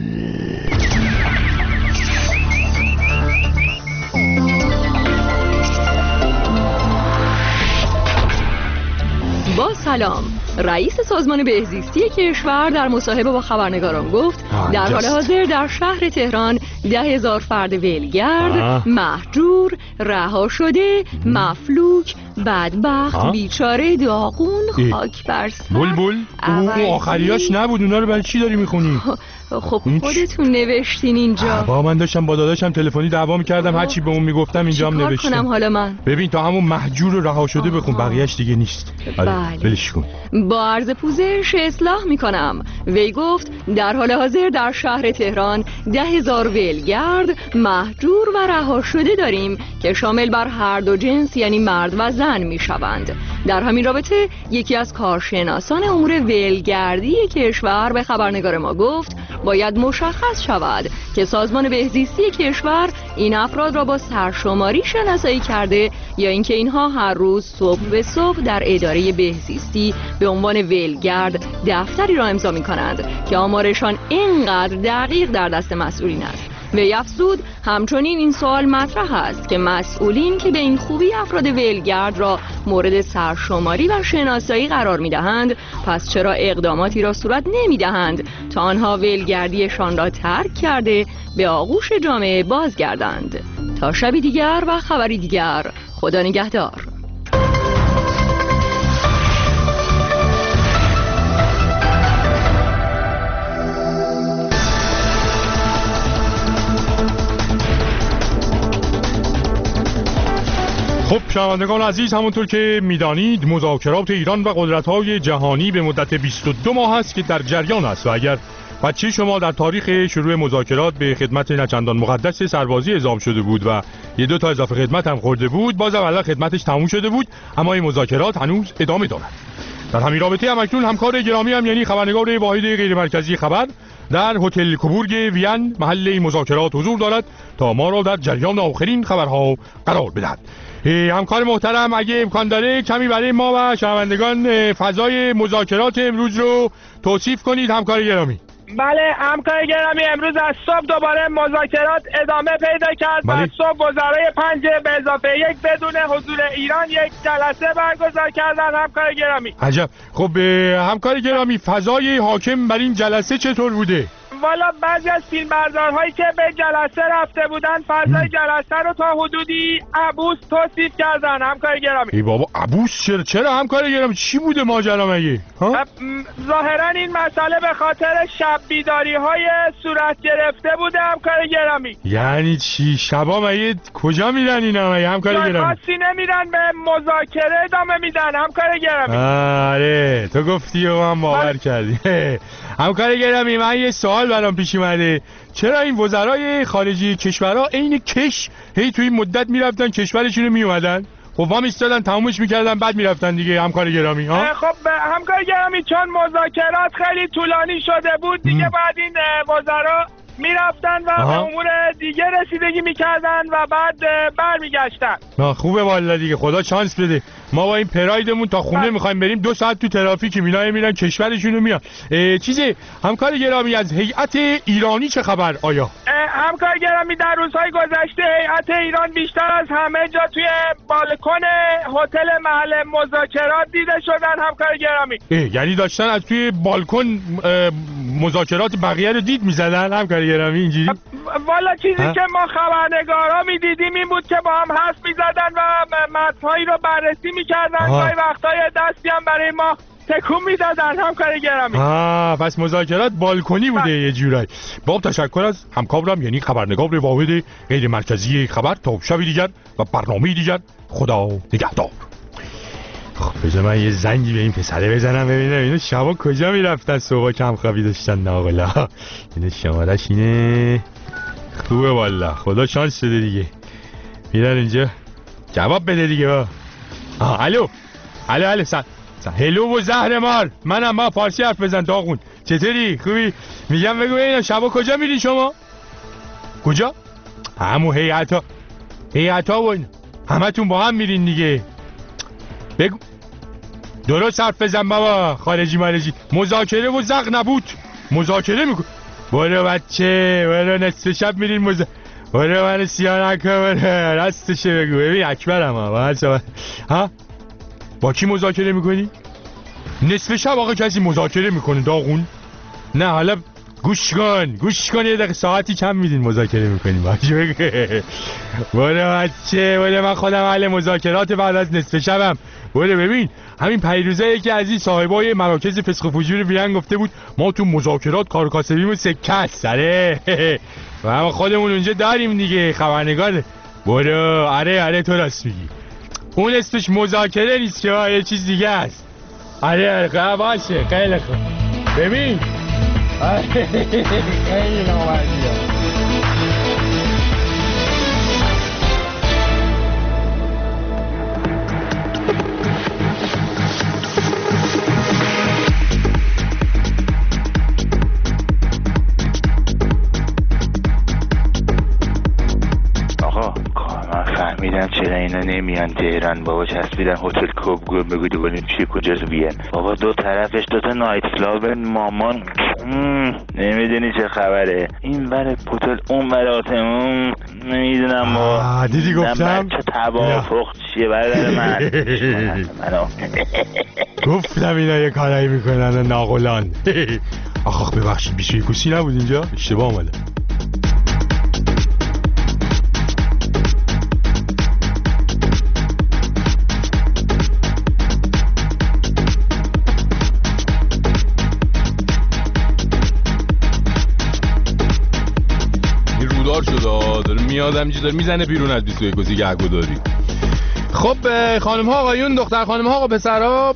با سلام، رئیس سازمان بهزیستی کشور در مصاحبه با خبرنگاران گفت در حال حاضر در شهر تهران ده هزار فرد ولگرد، مهجور، رها شده، مفلوک، بدبخت، آه. بیچاره، داغون، خاک بر سر. بلبل اون آخریاش نبود، اونا رو برای چی داری میخونی؟ خب خودتون نوشتین اینجا. با من داشتم با داداشم تلفنی دعوا میکردم، هر چی به اون میگفتم اینجا هم نوشتم. چیکار کنم حالا من؟ ببین تا همون مهجور و رها شده بخون، بقیه‌اش دیگه نیست. بله. ولش کن. با عرض پوزش اصلاح میکنم. وی گفت در حال حاضر در شهر تهران ده هزار ولگرد، مهجور و رها شده داریم که شامل بر هر دو جنس یعنی مرد و زن میشوند. در همین رابطه یکی از کارشناسان امور ولگردی کشور به خبرنگار ما گفت باید مشخص شود که سازمان بهزیستی کشور این افراد را با سرشماری شناسایی کرده یا اینکه اینها هر روز صبح به صبح در اداره بهزیستی به عنوان ولگرد دفتری را امضا می کنند که آمارشان اینقدر دقیق در دست مسئولین است. وی افزود همچنین این سوال مطرح است که مسئولین که به این خوبی افراد ولگرد را مورد سرشماری و شناسایی قرار می‌دهند، پس چرا اقداماتی را صورت نمی‌دهند تا آنها ولگردیشان را ترک کرده به آغوش جامعه بازگردند. تا شبی دیگر و خبری دیگر، خدا نگهدار. خب شنوندگان عزیز، همونطور که میدانید مذاکرات ایران و قدرت‌های جهانی به مدت بیست و دو ماه است که در جریان است و اگر بچه شما در تاریخ شروع مذاکرات به خدمت نچندان مقدس سربازی اعزام شده بود و یه دو تا اضافه خدمت هم خورده بود، بازم الان خدمتش تموم شده بود، اما این مذاکرات هنوز ادامه دارد. در همین رابطه هم اکنون همکار گرامی هم یعنی خبرنگار واحد غیر مرکزی خبر در هتل کوبورگ وین محل این مذاکرات حضور دارد تا ما را در جریان آخرین خبرها قرار بدهد. همکار محترم اگه امکان داره کمی برای ما و شنوندگان فضای مذاکرات امروز رو توصیف کنید همکار گرامی. بله همکار گرامی، امروز از صبح دوباره مذاکرات ادامه پیدا کرد. بله. از صبح وزرای پنجه به اضافه یک بدون حضور ایران یک جلسه برگزار کردن همکار گرامی. عجب. خب همکار گرامی فضای حاکم بر این جلسه چطور بوده؟ والا بعضی از فیلمبردارهایی که به جلسه رفته بودن فضای جلسه رو تا حدودی عبوس توصیف کردن همکار گرامی. ای بابا عبوس چرا؟ چرا همکار گرامی چی بوده ماجرا مگه؟ ظاهرا این مسئله به خاطر شب بیداری های صورت گرفته بوده همکار گرامی. یعنی چی؟ شبا مگه کجا میرن اینا مگه همکار گرامی؟ خاصی نمیرن، به مذاکره ادامه میدن همکار گرامی. آره تو گفتی و من باور کردی. همکار گرامی من یه سوال برام پیش اومده، چرا این وزرای خارجی کشورها عین کش هی توی این مدت میرفتن کشورشون رو میومدن؟ خب وام ایستادن تمومش میکردن بعد میرفتن دیگه همکار گرامی ها؟ خب همکار گرامی چون مذاکرات خیلی طولانی شده بود دیگه م. بعد این وزرا میرفتن و به امور دیگه رسیدگی میکردن و بعد برمیگشتن. نه خوبه والا دیگه، خدا چانس بده. ما با این پرایدمون تا خونه میخوایم بریم دو ساعت تو ترافیک مینا میرن کشورشون رو میان. چیزی همکار گرامی از هیئت ایرانی چه خبر آیا؟ همکار گرامی در روزهای گذشته هیئت ایران بیشتر از همه جا توی بالکن هتل محل مذاکرات دیده شدن همکار گرامی. یعنی داشتن از توی بالکن مذاکرات بقیه رو دید میزدن همکار گرامی اینجوری؟ والا چیزی ها؟ که ما خبرنگارا میدیدیم این بود که با هم حرف میزدن و متن‌هایی رو بررسی میکردن، گاهی وقتای دستی هم برای ما تکون میدادن همکار گرامی. آه پس مذاکرات بالکنی بوده یه جورایی. با تشکر از همکارم یعنی خبرنگار واحد غیر مرکزی خبر. تا شبی دیگر و برنامه دیگر، خدا نگهدار. خب بذار من یه زنگی به این پسره بزنم ببینم اینو شبا کجا میرفتن صبح کم خوابی داشتن ناقلا. اینو شمارش اینه. خوبه والا خدا شانس شده دیگه. میرن اینجا جواب بده دیگه با. آه الو الو الو سلام هلو و زهر مار منم. ما فارسی حرف بزن داغون. چطوری خوبی؟ میگم بگو اینا شبا کجا میری شما؟ کجا؟ همون هیئتا هیئتا و اینا همتون با هم میرین دیگه. بگو درست حرف بزن بابا. خارجی مالجی مذاکره و زغ نبود. مذاکره میکن. برو بچه برو نصف شب میرین مذاکره. برو من سیاه نکن برو راستشه بگو. ببین اکبرم ها با هر شما. ها با کی مذاکره میکنی؟ نصف شب آقا کسی مذاکره میکنه داغون؟ نه حالا گوش کن گوش کن یه دقیقه ساعتی کم میدین مذاکره میکنیم باشه بگو. برو بچه برو من خودم اهل مذاکرات بعد از نصف شبم. برو ببین همین پیروزه یکی از این صاحبای مراکز فسق و فجور بیان گفته بود ما تو مذاکرات کار کاسبیمون سکه است. آره و هم خودمون اونجا داریم دیگه خبرنگار. برو آره آره تو راست میگی. اون اسمش مذاکره نیست که یه چیز دیگه است. آره آره باشه خیلی خوب. ببین خیلی نامردی. فهمیدم چرا اینا نمیان تهران بابا. چسبیدن هتل کوبگو بگو ببینیم چیه کجاست بیان بابا. دو طرفش دو تا نایت کلاب مامان. نمیدونی چه خبره این بره هتل اون بره آتمون. نمیدونم بابا. دیدی گفتم چه توافق چیه برادر من. منو گفتم اینا یه کارایی میکنن ناقلان. آخ آخ ببخشید بیشوی کوسی نبود اینجا اشتباه اومده. داره میاد همینجوری داره میزنه بیرون از بیست و یک گزی گهگداری. خب خانم ها آقایون دختر خانم ها آقا پسرها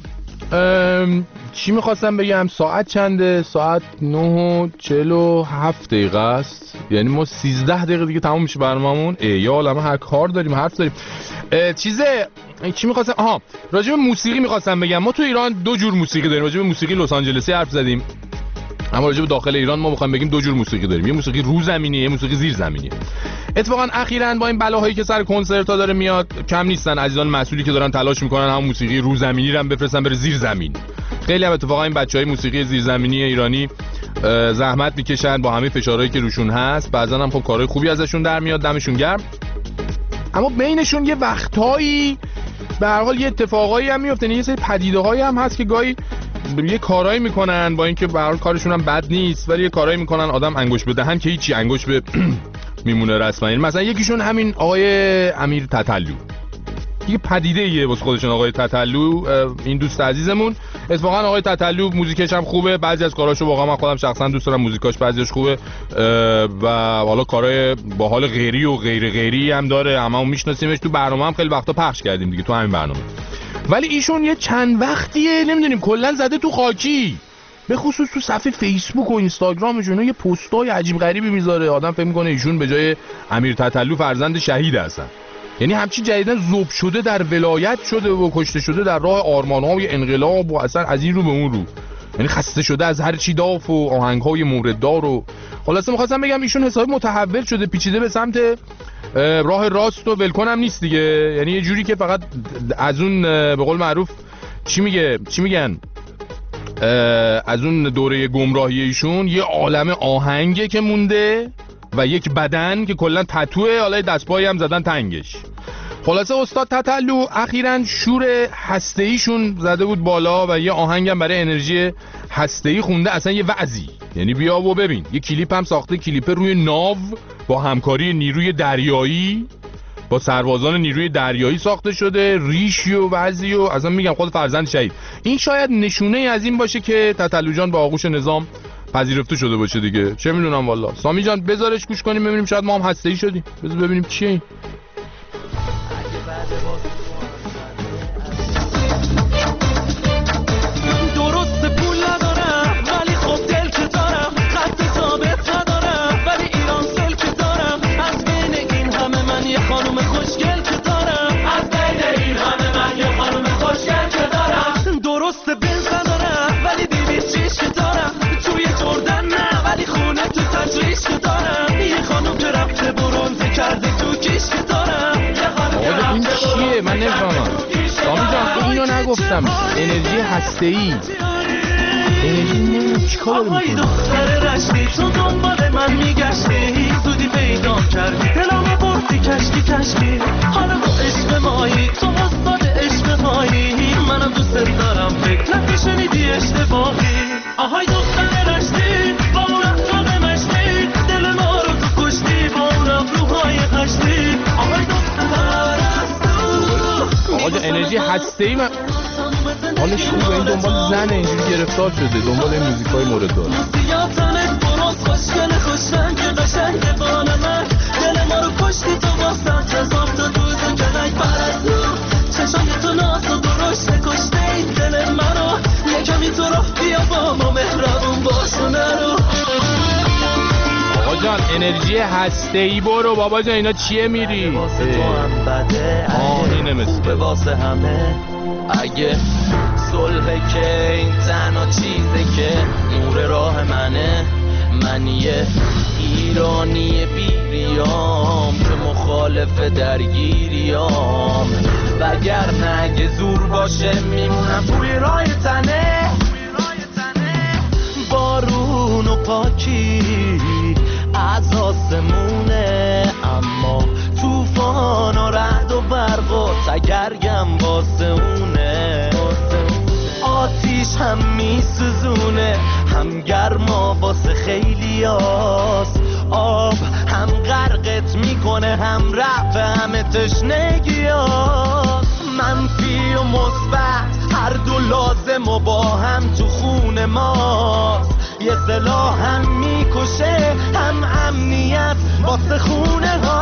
چی میخواستم بگم؟ ساعت چنده؟ ساعت نه و چهل و هفت دقیقه است. یعنی ما سیزده دقیقه دیگه تموم میشه برنامه‌مون. ای عالمه هر کار داریم حرف داریم. چیزه چی میخواستم؟ آها راجع به موسیقی میخواستم بگم. ما تو ایران دو جور موسیقی داریم. راجع به موسیقی لس آنجلسی حرف زدیم. اما راجع به داخل ایران ما میخوایم بگیم دو جور موسیقی داریم. یه موسیقی رو زمینی، یه موسیقی زیر زمینی. اتفاقا اخیراً با این بلاهایی که سر کنسرت‌ها داره میاد کم نیستن عزیزان مسئولی که دارن تلاش میکنن هم موسیقی رو زمینی رو هم بفرستن بره زیر زمین. خیلی هم اتفاقا این بچهای موسیقی زیر زمینی ایرانی زحمت میکشن با همه فشارهایی که روشون هست. بعضن هم خب کارهای خوبی ازشون در میاد، دمشون گرم. اما بینشون یه وقتایی به هر حال یه اتفاقایی هم میفته، یه سری پدیده‌هایی هم هست که گاهی یه کارایی میکنن با اینکه به هر حال کارشون هم بد نیست ولی یه کارایی میکنن آدم انگوش بدهن که هیچی انگوش به میمونه رسما. یعنی مثلا یکیشون همین آقای امیر تتلو، یه پدیده ایه واسه خودشون آقای تتلو، این دوست عزیزمون. اتفاقا آقای تتلو موزیکش هم خوبه، بعضی از کاراشو واقعا من خودم شخصا دوست دارم، موزیکاش بعضیش خوبه و حالا کارهای با حال غیری و غیر غیری هم داره، هممون میشناسیمش، تو برنامه هم خیلی وقتا پخش کردیم دیگه تو همین برنامه. ولی ایشون یه چند وقتیه نمیدونیم کلا زده تو خاکی، به خصوص تو صفحه فیسبوک و اینستاگرامشون یه پستای عجیب غریبی میذاره، آدم فکر میکنه ایشون به جای امیر تتلو فرزند شهید هستن. یعنی همچی جدیدن ذوب شده در ولایت شده و کشته شده در راه آرمان‌های انقلاب و اصلا از این رو به اون رو، یعنی خسته شده از هر چی داف و آهنگ‌های مورددار. و خلاصه می‌خواستم بگم ایشون حسابی متحول شده، پیچیده به سمت راه راست و ولکن هم نیست دیگه. یعنی یه جوری که فقط از اون به قول معروف چی میگه چی میگن از اون دوره گمراهی ایشون یه عالم آهنگه که مونده و یک بدن که کلا تتوه، حالا دستپایی هم زدن تنگش. خلاصه استاد تتلو اخیراً شور هسته‌ایشون زده بود بالا و یه آهنگم برای انرژی هسته‌ای خونده، اصلا یه وعظی. یعنی بیا و ببین، یه کلیپ هم ساخته، کلیپ روی ناو با همکاری نیروی دریایی با سربازان نیروی دریایی ساخته شده، ریشی و وعظی و اصلا میگم خود فرزند شهید. این شاید نشونه از این باشه که تتلو جان با آغوش نظام پذیرفته شده باشه دیگه، چه میدونم والا. سامی جان بذارش گوش کنیم ببینیم، شاید ما هم هسته‌ای شدیم. بذار ببینیم چیه این. درست پول ندارم ولی خب دل که دارم، خط ثابت ندارم ولی ایران سل که دارم، از بین این همه من یه خانوم خوشگل که دارم، از نگفتم انرژی هسته‌ای. انرژی نمیدونم چیکار داری میکنی. دختر رشتی تو دنبال من میگشتی، زودی پیدا کردی دلمو بردی کشکی کشکی. حالا با عشق مایی تو استاد عشق مایی، منم دوست دارم فکر نکنی شنیدی اشتباهی. آهای دختر رشتی با اون رفتار مشتی، دل ما رو تو کشتی با اون ابروهای خشتی. آهای دختر رشتی آقا انرژی هسته‌ای من حالش خوبه، این دنبال زن اینجوری گرفتار شده، دنبال این موزیکای مورد داره. سیاتنت براز خوشگل خوشرنگ قشنگ بال من، دل ما رو کشتی تو با سر هزار تا دوز کلک پرستو. چشای تو ناز و درشت کشته ای دل منو، یکمی تو رو بیا با ما مهربون باشونه رو. آقا جان انرژی هسته‌ای برو بابا جان، اینا چیه میری؟ واسه تو هم بده آه اینه مثل واسه همه. اگه صلحه که این تنها چیزه که نور راه منه، من یه ایرانی بیریام که مخالف درگیریام، وگرنه اگه زور باشه میمونم توی راه تنه. بارون و پاکی از آسمونه، اما توفان و رعد و برق و تگرگم واسه اونه. آتیش هم میسوزونه، هم گرما واسه خیلی هاست، آب هم غرقت میکنه، هم رفع همه تشنگی هاست. منفی و مثبت هر دو لازم و با هم تو خون ماست، یه سلاح هم میکشه هم امنیت واسه خونه ها.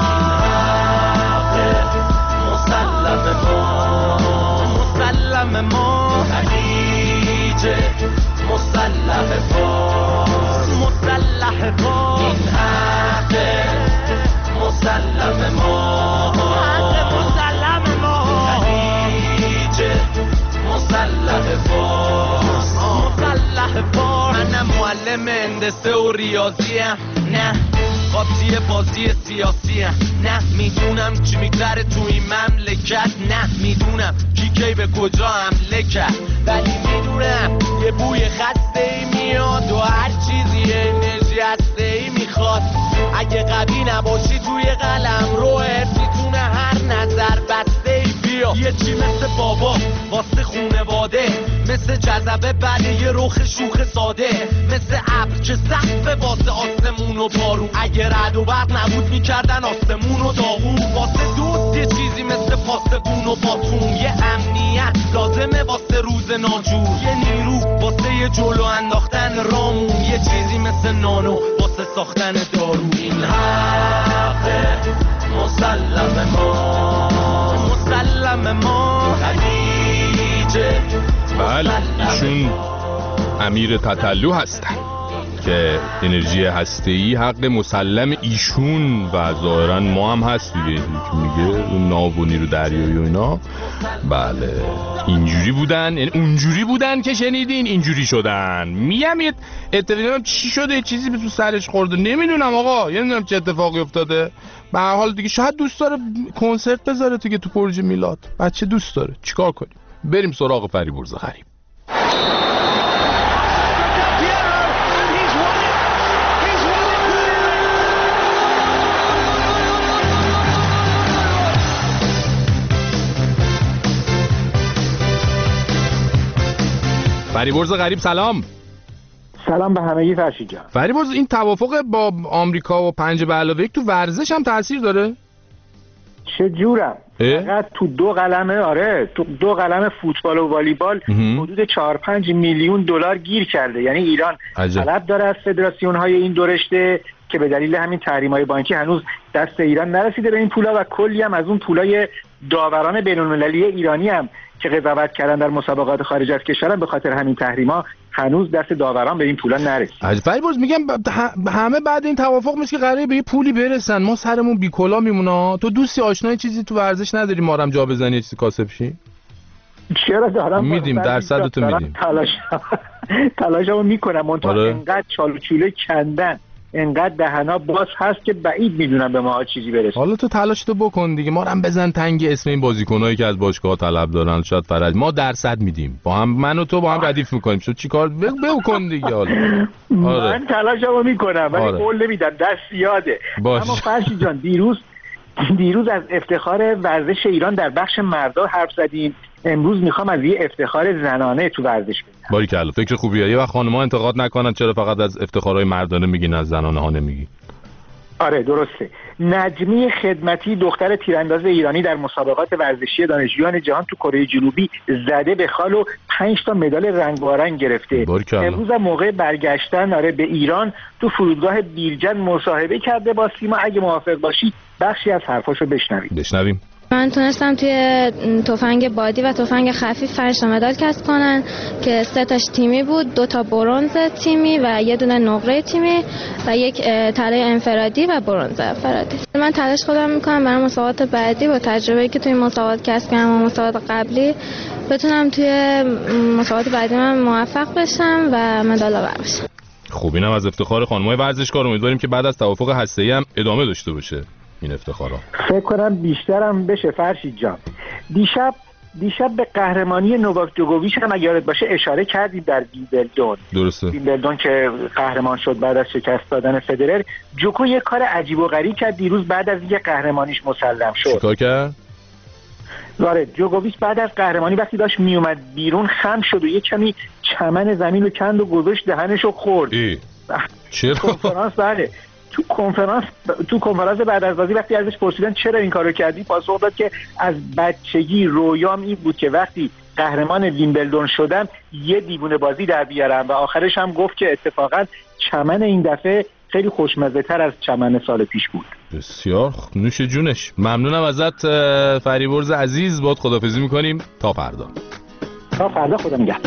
مسلم ما مسلم ما خلیجه، مسلح فارس مسلح فارس، این حق مسلم ما حق مسلم ما خلیجه، مسلح فارس مسلح فارس. منم معلم هندسه و ریاضیم، نه قاطی بازی سیاسی هم. نه میدونم چی میگذره تو این مملکت، نه میدونم کی کی به کجا حمله کرد، ولی میدونم یه بوی خسته ای میاد و هر چیزی انرژی هسته ای میخواد. اگه قوی نباشی توی قلم روحت میتونه هر نظر بسته ای بیا. یه چی مثل بابا واسه خونواده، مثل جذبه بله یه رخ شوخ ساده، مثل ابر که سقف واسه آسمون و بارون. اگه رعد و برق نبود میکردن آسمون و داغون. واسه دوست یه چیزی مثل پاسبون و باتون، یه امنیت لازمه واسه روز ناجور، یه نیرو واسه یه جلو انداختن رامون، یه چیزی مثل نانو واسه ساختن دارو. این حق مسلم ما مسلم ما خلیجه. بله ایشون امیر تتلو هستن که انرژی هسته‌ای حق مسلم ایشون و ظاهرا ما هم هست دیگه که میگه اون ناو و نیرو دریایی و اینا. بله اینجوری بودن، یعنی اونجوری بودن که شنیدین اینجوری شدن. میگم یه اتفاقی چی شده، چیزی به تو سرش خورده، نمیدونم آقا، نمیدونم چه اتفاقی افتاده. به هر حال دیگه شاید دوست داره کنسرت بذاره دیگه تو پروژه میلاد، بچه دوست داره، چیکار کنیم؟ بریم سراغ فریبرز غریب. فریبرز غریب سلام. سلام به همگی فرشید جان. فریبرز این توافق با آمریکا و پنج به علاوه یک تو ورزش هم تاثیر داره؟ چه جورم؟ فقط تو دو قلمه، آره تو دو قلمه فوتبال و والیبال حدود چهار پنج میلیون دلار گیر کرده. یعنی ایران طلب داره از فدراسیون های این دو رشته که به دلیل همین تحریم‌های بانکی هنوز دست ایران نرسیده به این پولا، و کلی هم از اون پولای داوران بین‌المللی ایرانی هم که قضاوت کردن در مسابقات خارج از کشور به خاطر همین تحریما هنوز دست داوران به این پولا نرسید. فریبرز میگم همه بعد این توافق میشه که قراره به یه پولی برسن، ما سرمون بیکلا میمونه. تو دوستی آشنای چیزی تو ورزش نداری ما رو هم جا بزنی چیزی کاسب شی؟ چرا دارم، میدیم درصدتو میدیم، تلاش تلاشمو میکنم. منتها آره. انقدر چالو چوله کندن انقدر دهنا باز هست که بعید میدونم به ما چیزی برسه. حالا تو تلاشتو بکن دیگه، ما رو هم بزن تنگ اسم این بازیکنایی که از باشگاه طلب دارن. شاید فرج ما درصد میدیم، با هم من و تو با هم ردیف میکنیم. شو چیکار بکن دیگه. حالا آره. من تلاشمو میکنم ولی آره. قول نمیدم، دست یاده. اما فرشید جان دیروز دیروز از افتخار ورزش ایران در بخش مردا حرف زدیم، امروز میخوام از یه افتخار زنانه تو ورزش بگم. باریکلا، فکر خوبیه. یه وقت خانم‌ها انتقاد نکنن چرا فقط از افتخارهای مردانه میگین از زنانه ها نمیگی. آره درسته. نجمی خدمتی دختر تیرانداز ایرانی در مسابقات ورزشی دانشجویان جهان تو کره جنوبی زده به خال و پنج تا مدال رنگارنگ گرفته. امروز هم موقع برگشتن آره به ایران تو فرودگاه بیرجند مصاحبه کرده با سیما. اگه موافق باشی بخشی از حرفاشو بشنویم. بشنویم. من تونستم توی تفنگ بادی و تفنگ خفیف فرش مدال کسب کنن که سه تاش تیمی بود، دو تا برنز تیمی و یه دونه نقره تیمی و یک طلای انفرادی و برنز انفرادی. من تلاش خودم میکنم برای مسابقات بعدی با تجربه‌ای که توی مسابقات کسب کردم و مسابقات قبلی بتونم توی مسابقات بعدی من موفق بشم و مدال آور بشم. خب اینم از افتخار خانم‌های ورزشکار. امیدواریم که بعد از توافق هسته‌ای هم ادامه داشته باشه این افتخارا. فکر کنم بیشترم بشه فرشید جان. دیشب دیشب به قهرمانی نوواک جوکوویچ هم اگه یادت باشه اشاره کردیم در ویمبلدون. درسته. ویمبلدون که قهرمان شد بعد از شکست دادن فدرر. جوکو یه کار عجیب و غریب کرد دیروز بعد از اینکه قهرمانیش مسلم شد. چیکار کرد؟ آره جوکوویچ بعد از قهرمانی وقتی داشت میومد بیرون خم شد و یه کمی چمن زمین رو کند و گذاشت دهنشو خورد. چرا؟ کنفرانس بله. تو کنفرانس تو کنفرانس بعد از بازی وقتی ازش پرسیدن چرا این کارو کردی پاسخ داد که از بچگی رویام این بود که وقتی قهرمان ویمبلدون شدم یه دیوونه بازی در بیارم و آخرش هم گفت که اتفاقا چمن این دفعه خیلی خوشمزه تر از چمن سال پیش بود. بسیار نوش جونش. ممنونم ازت فریبرز عزیز. باهات خداحافظی میکنیم تا فردا. تا فردا، خدا نگهدار.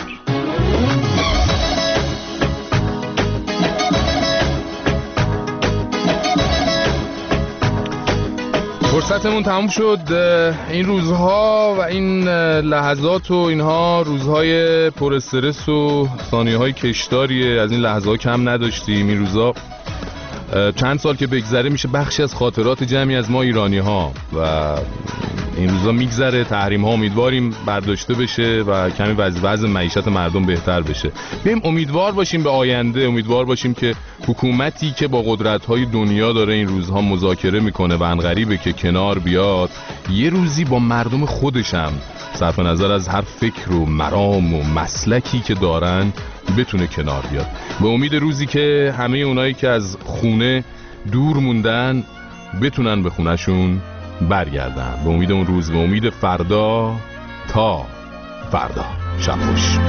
فرصتمون تموم شد. این روزها و این لحظات و اینها روزهای پر استرس و ثانیه‌های کشداریه. از این لحظه‌ها کم نداشتیم. این روزها چند سال که بگذره میشه بخشی از خاطرات جمعی از ما ایرانی‌ها و این روزا میگذره. تحریم ها امیدواریم برداشته بشه و کمی وضع معیشت مردم بهتر بشه. بریم امیدوار باشیم به آینده، امیدوار باشیم که حکومتی که با قدرت‌های دنیا داره این روزها مذاکره میکنه و انقریبه که کنار بیاد، یه روزی با مردم خودشم صرف نظر از هر فکر و مرام و مسلکی که دارن بتونه کنار بیاد. به امید روزی که همه اونایی که از خونه دور موندن بتونن به خونهشون برگردن. به امید اون روز، به امید فردا. تا فردا، شب خوش.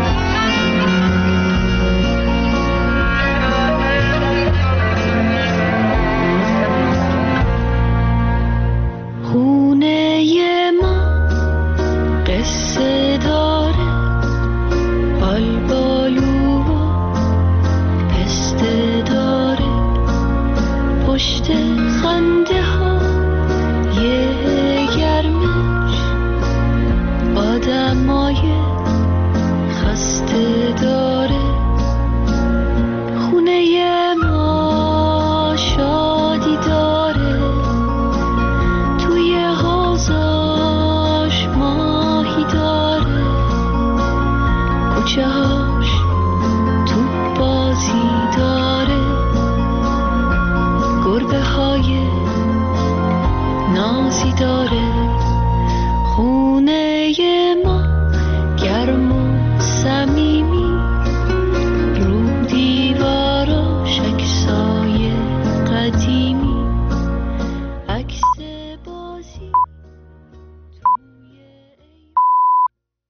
خونه ما قصه داره، آلبالو و پسته داره، پشت خنده ها یه گرمش آدمای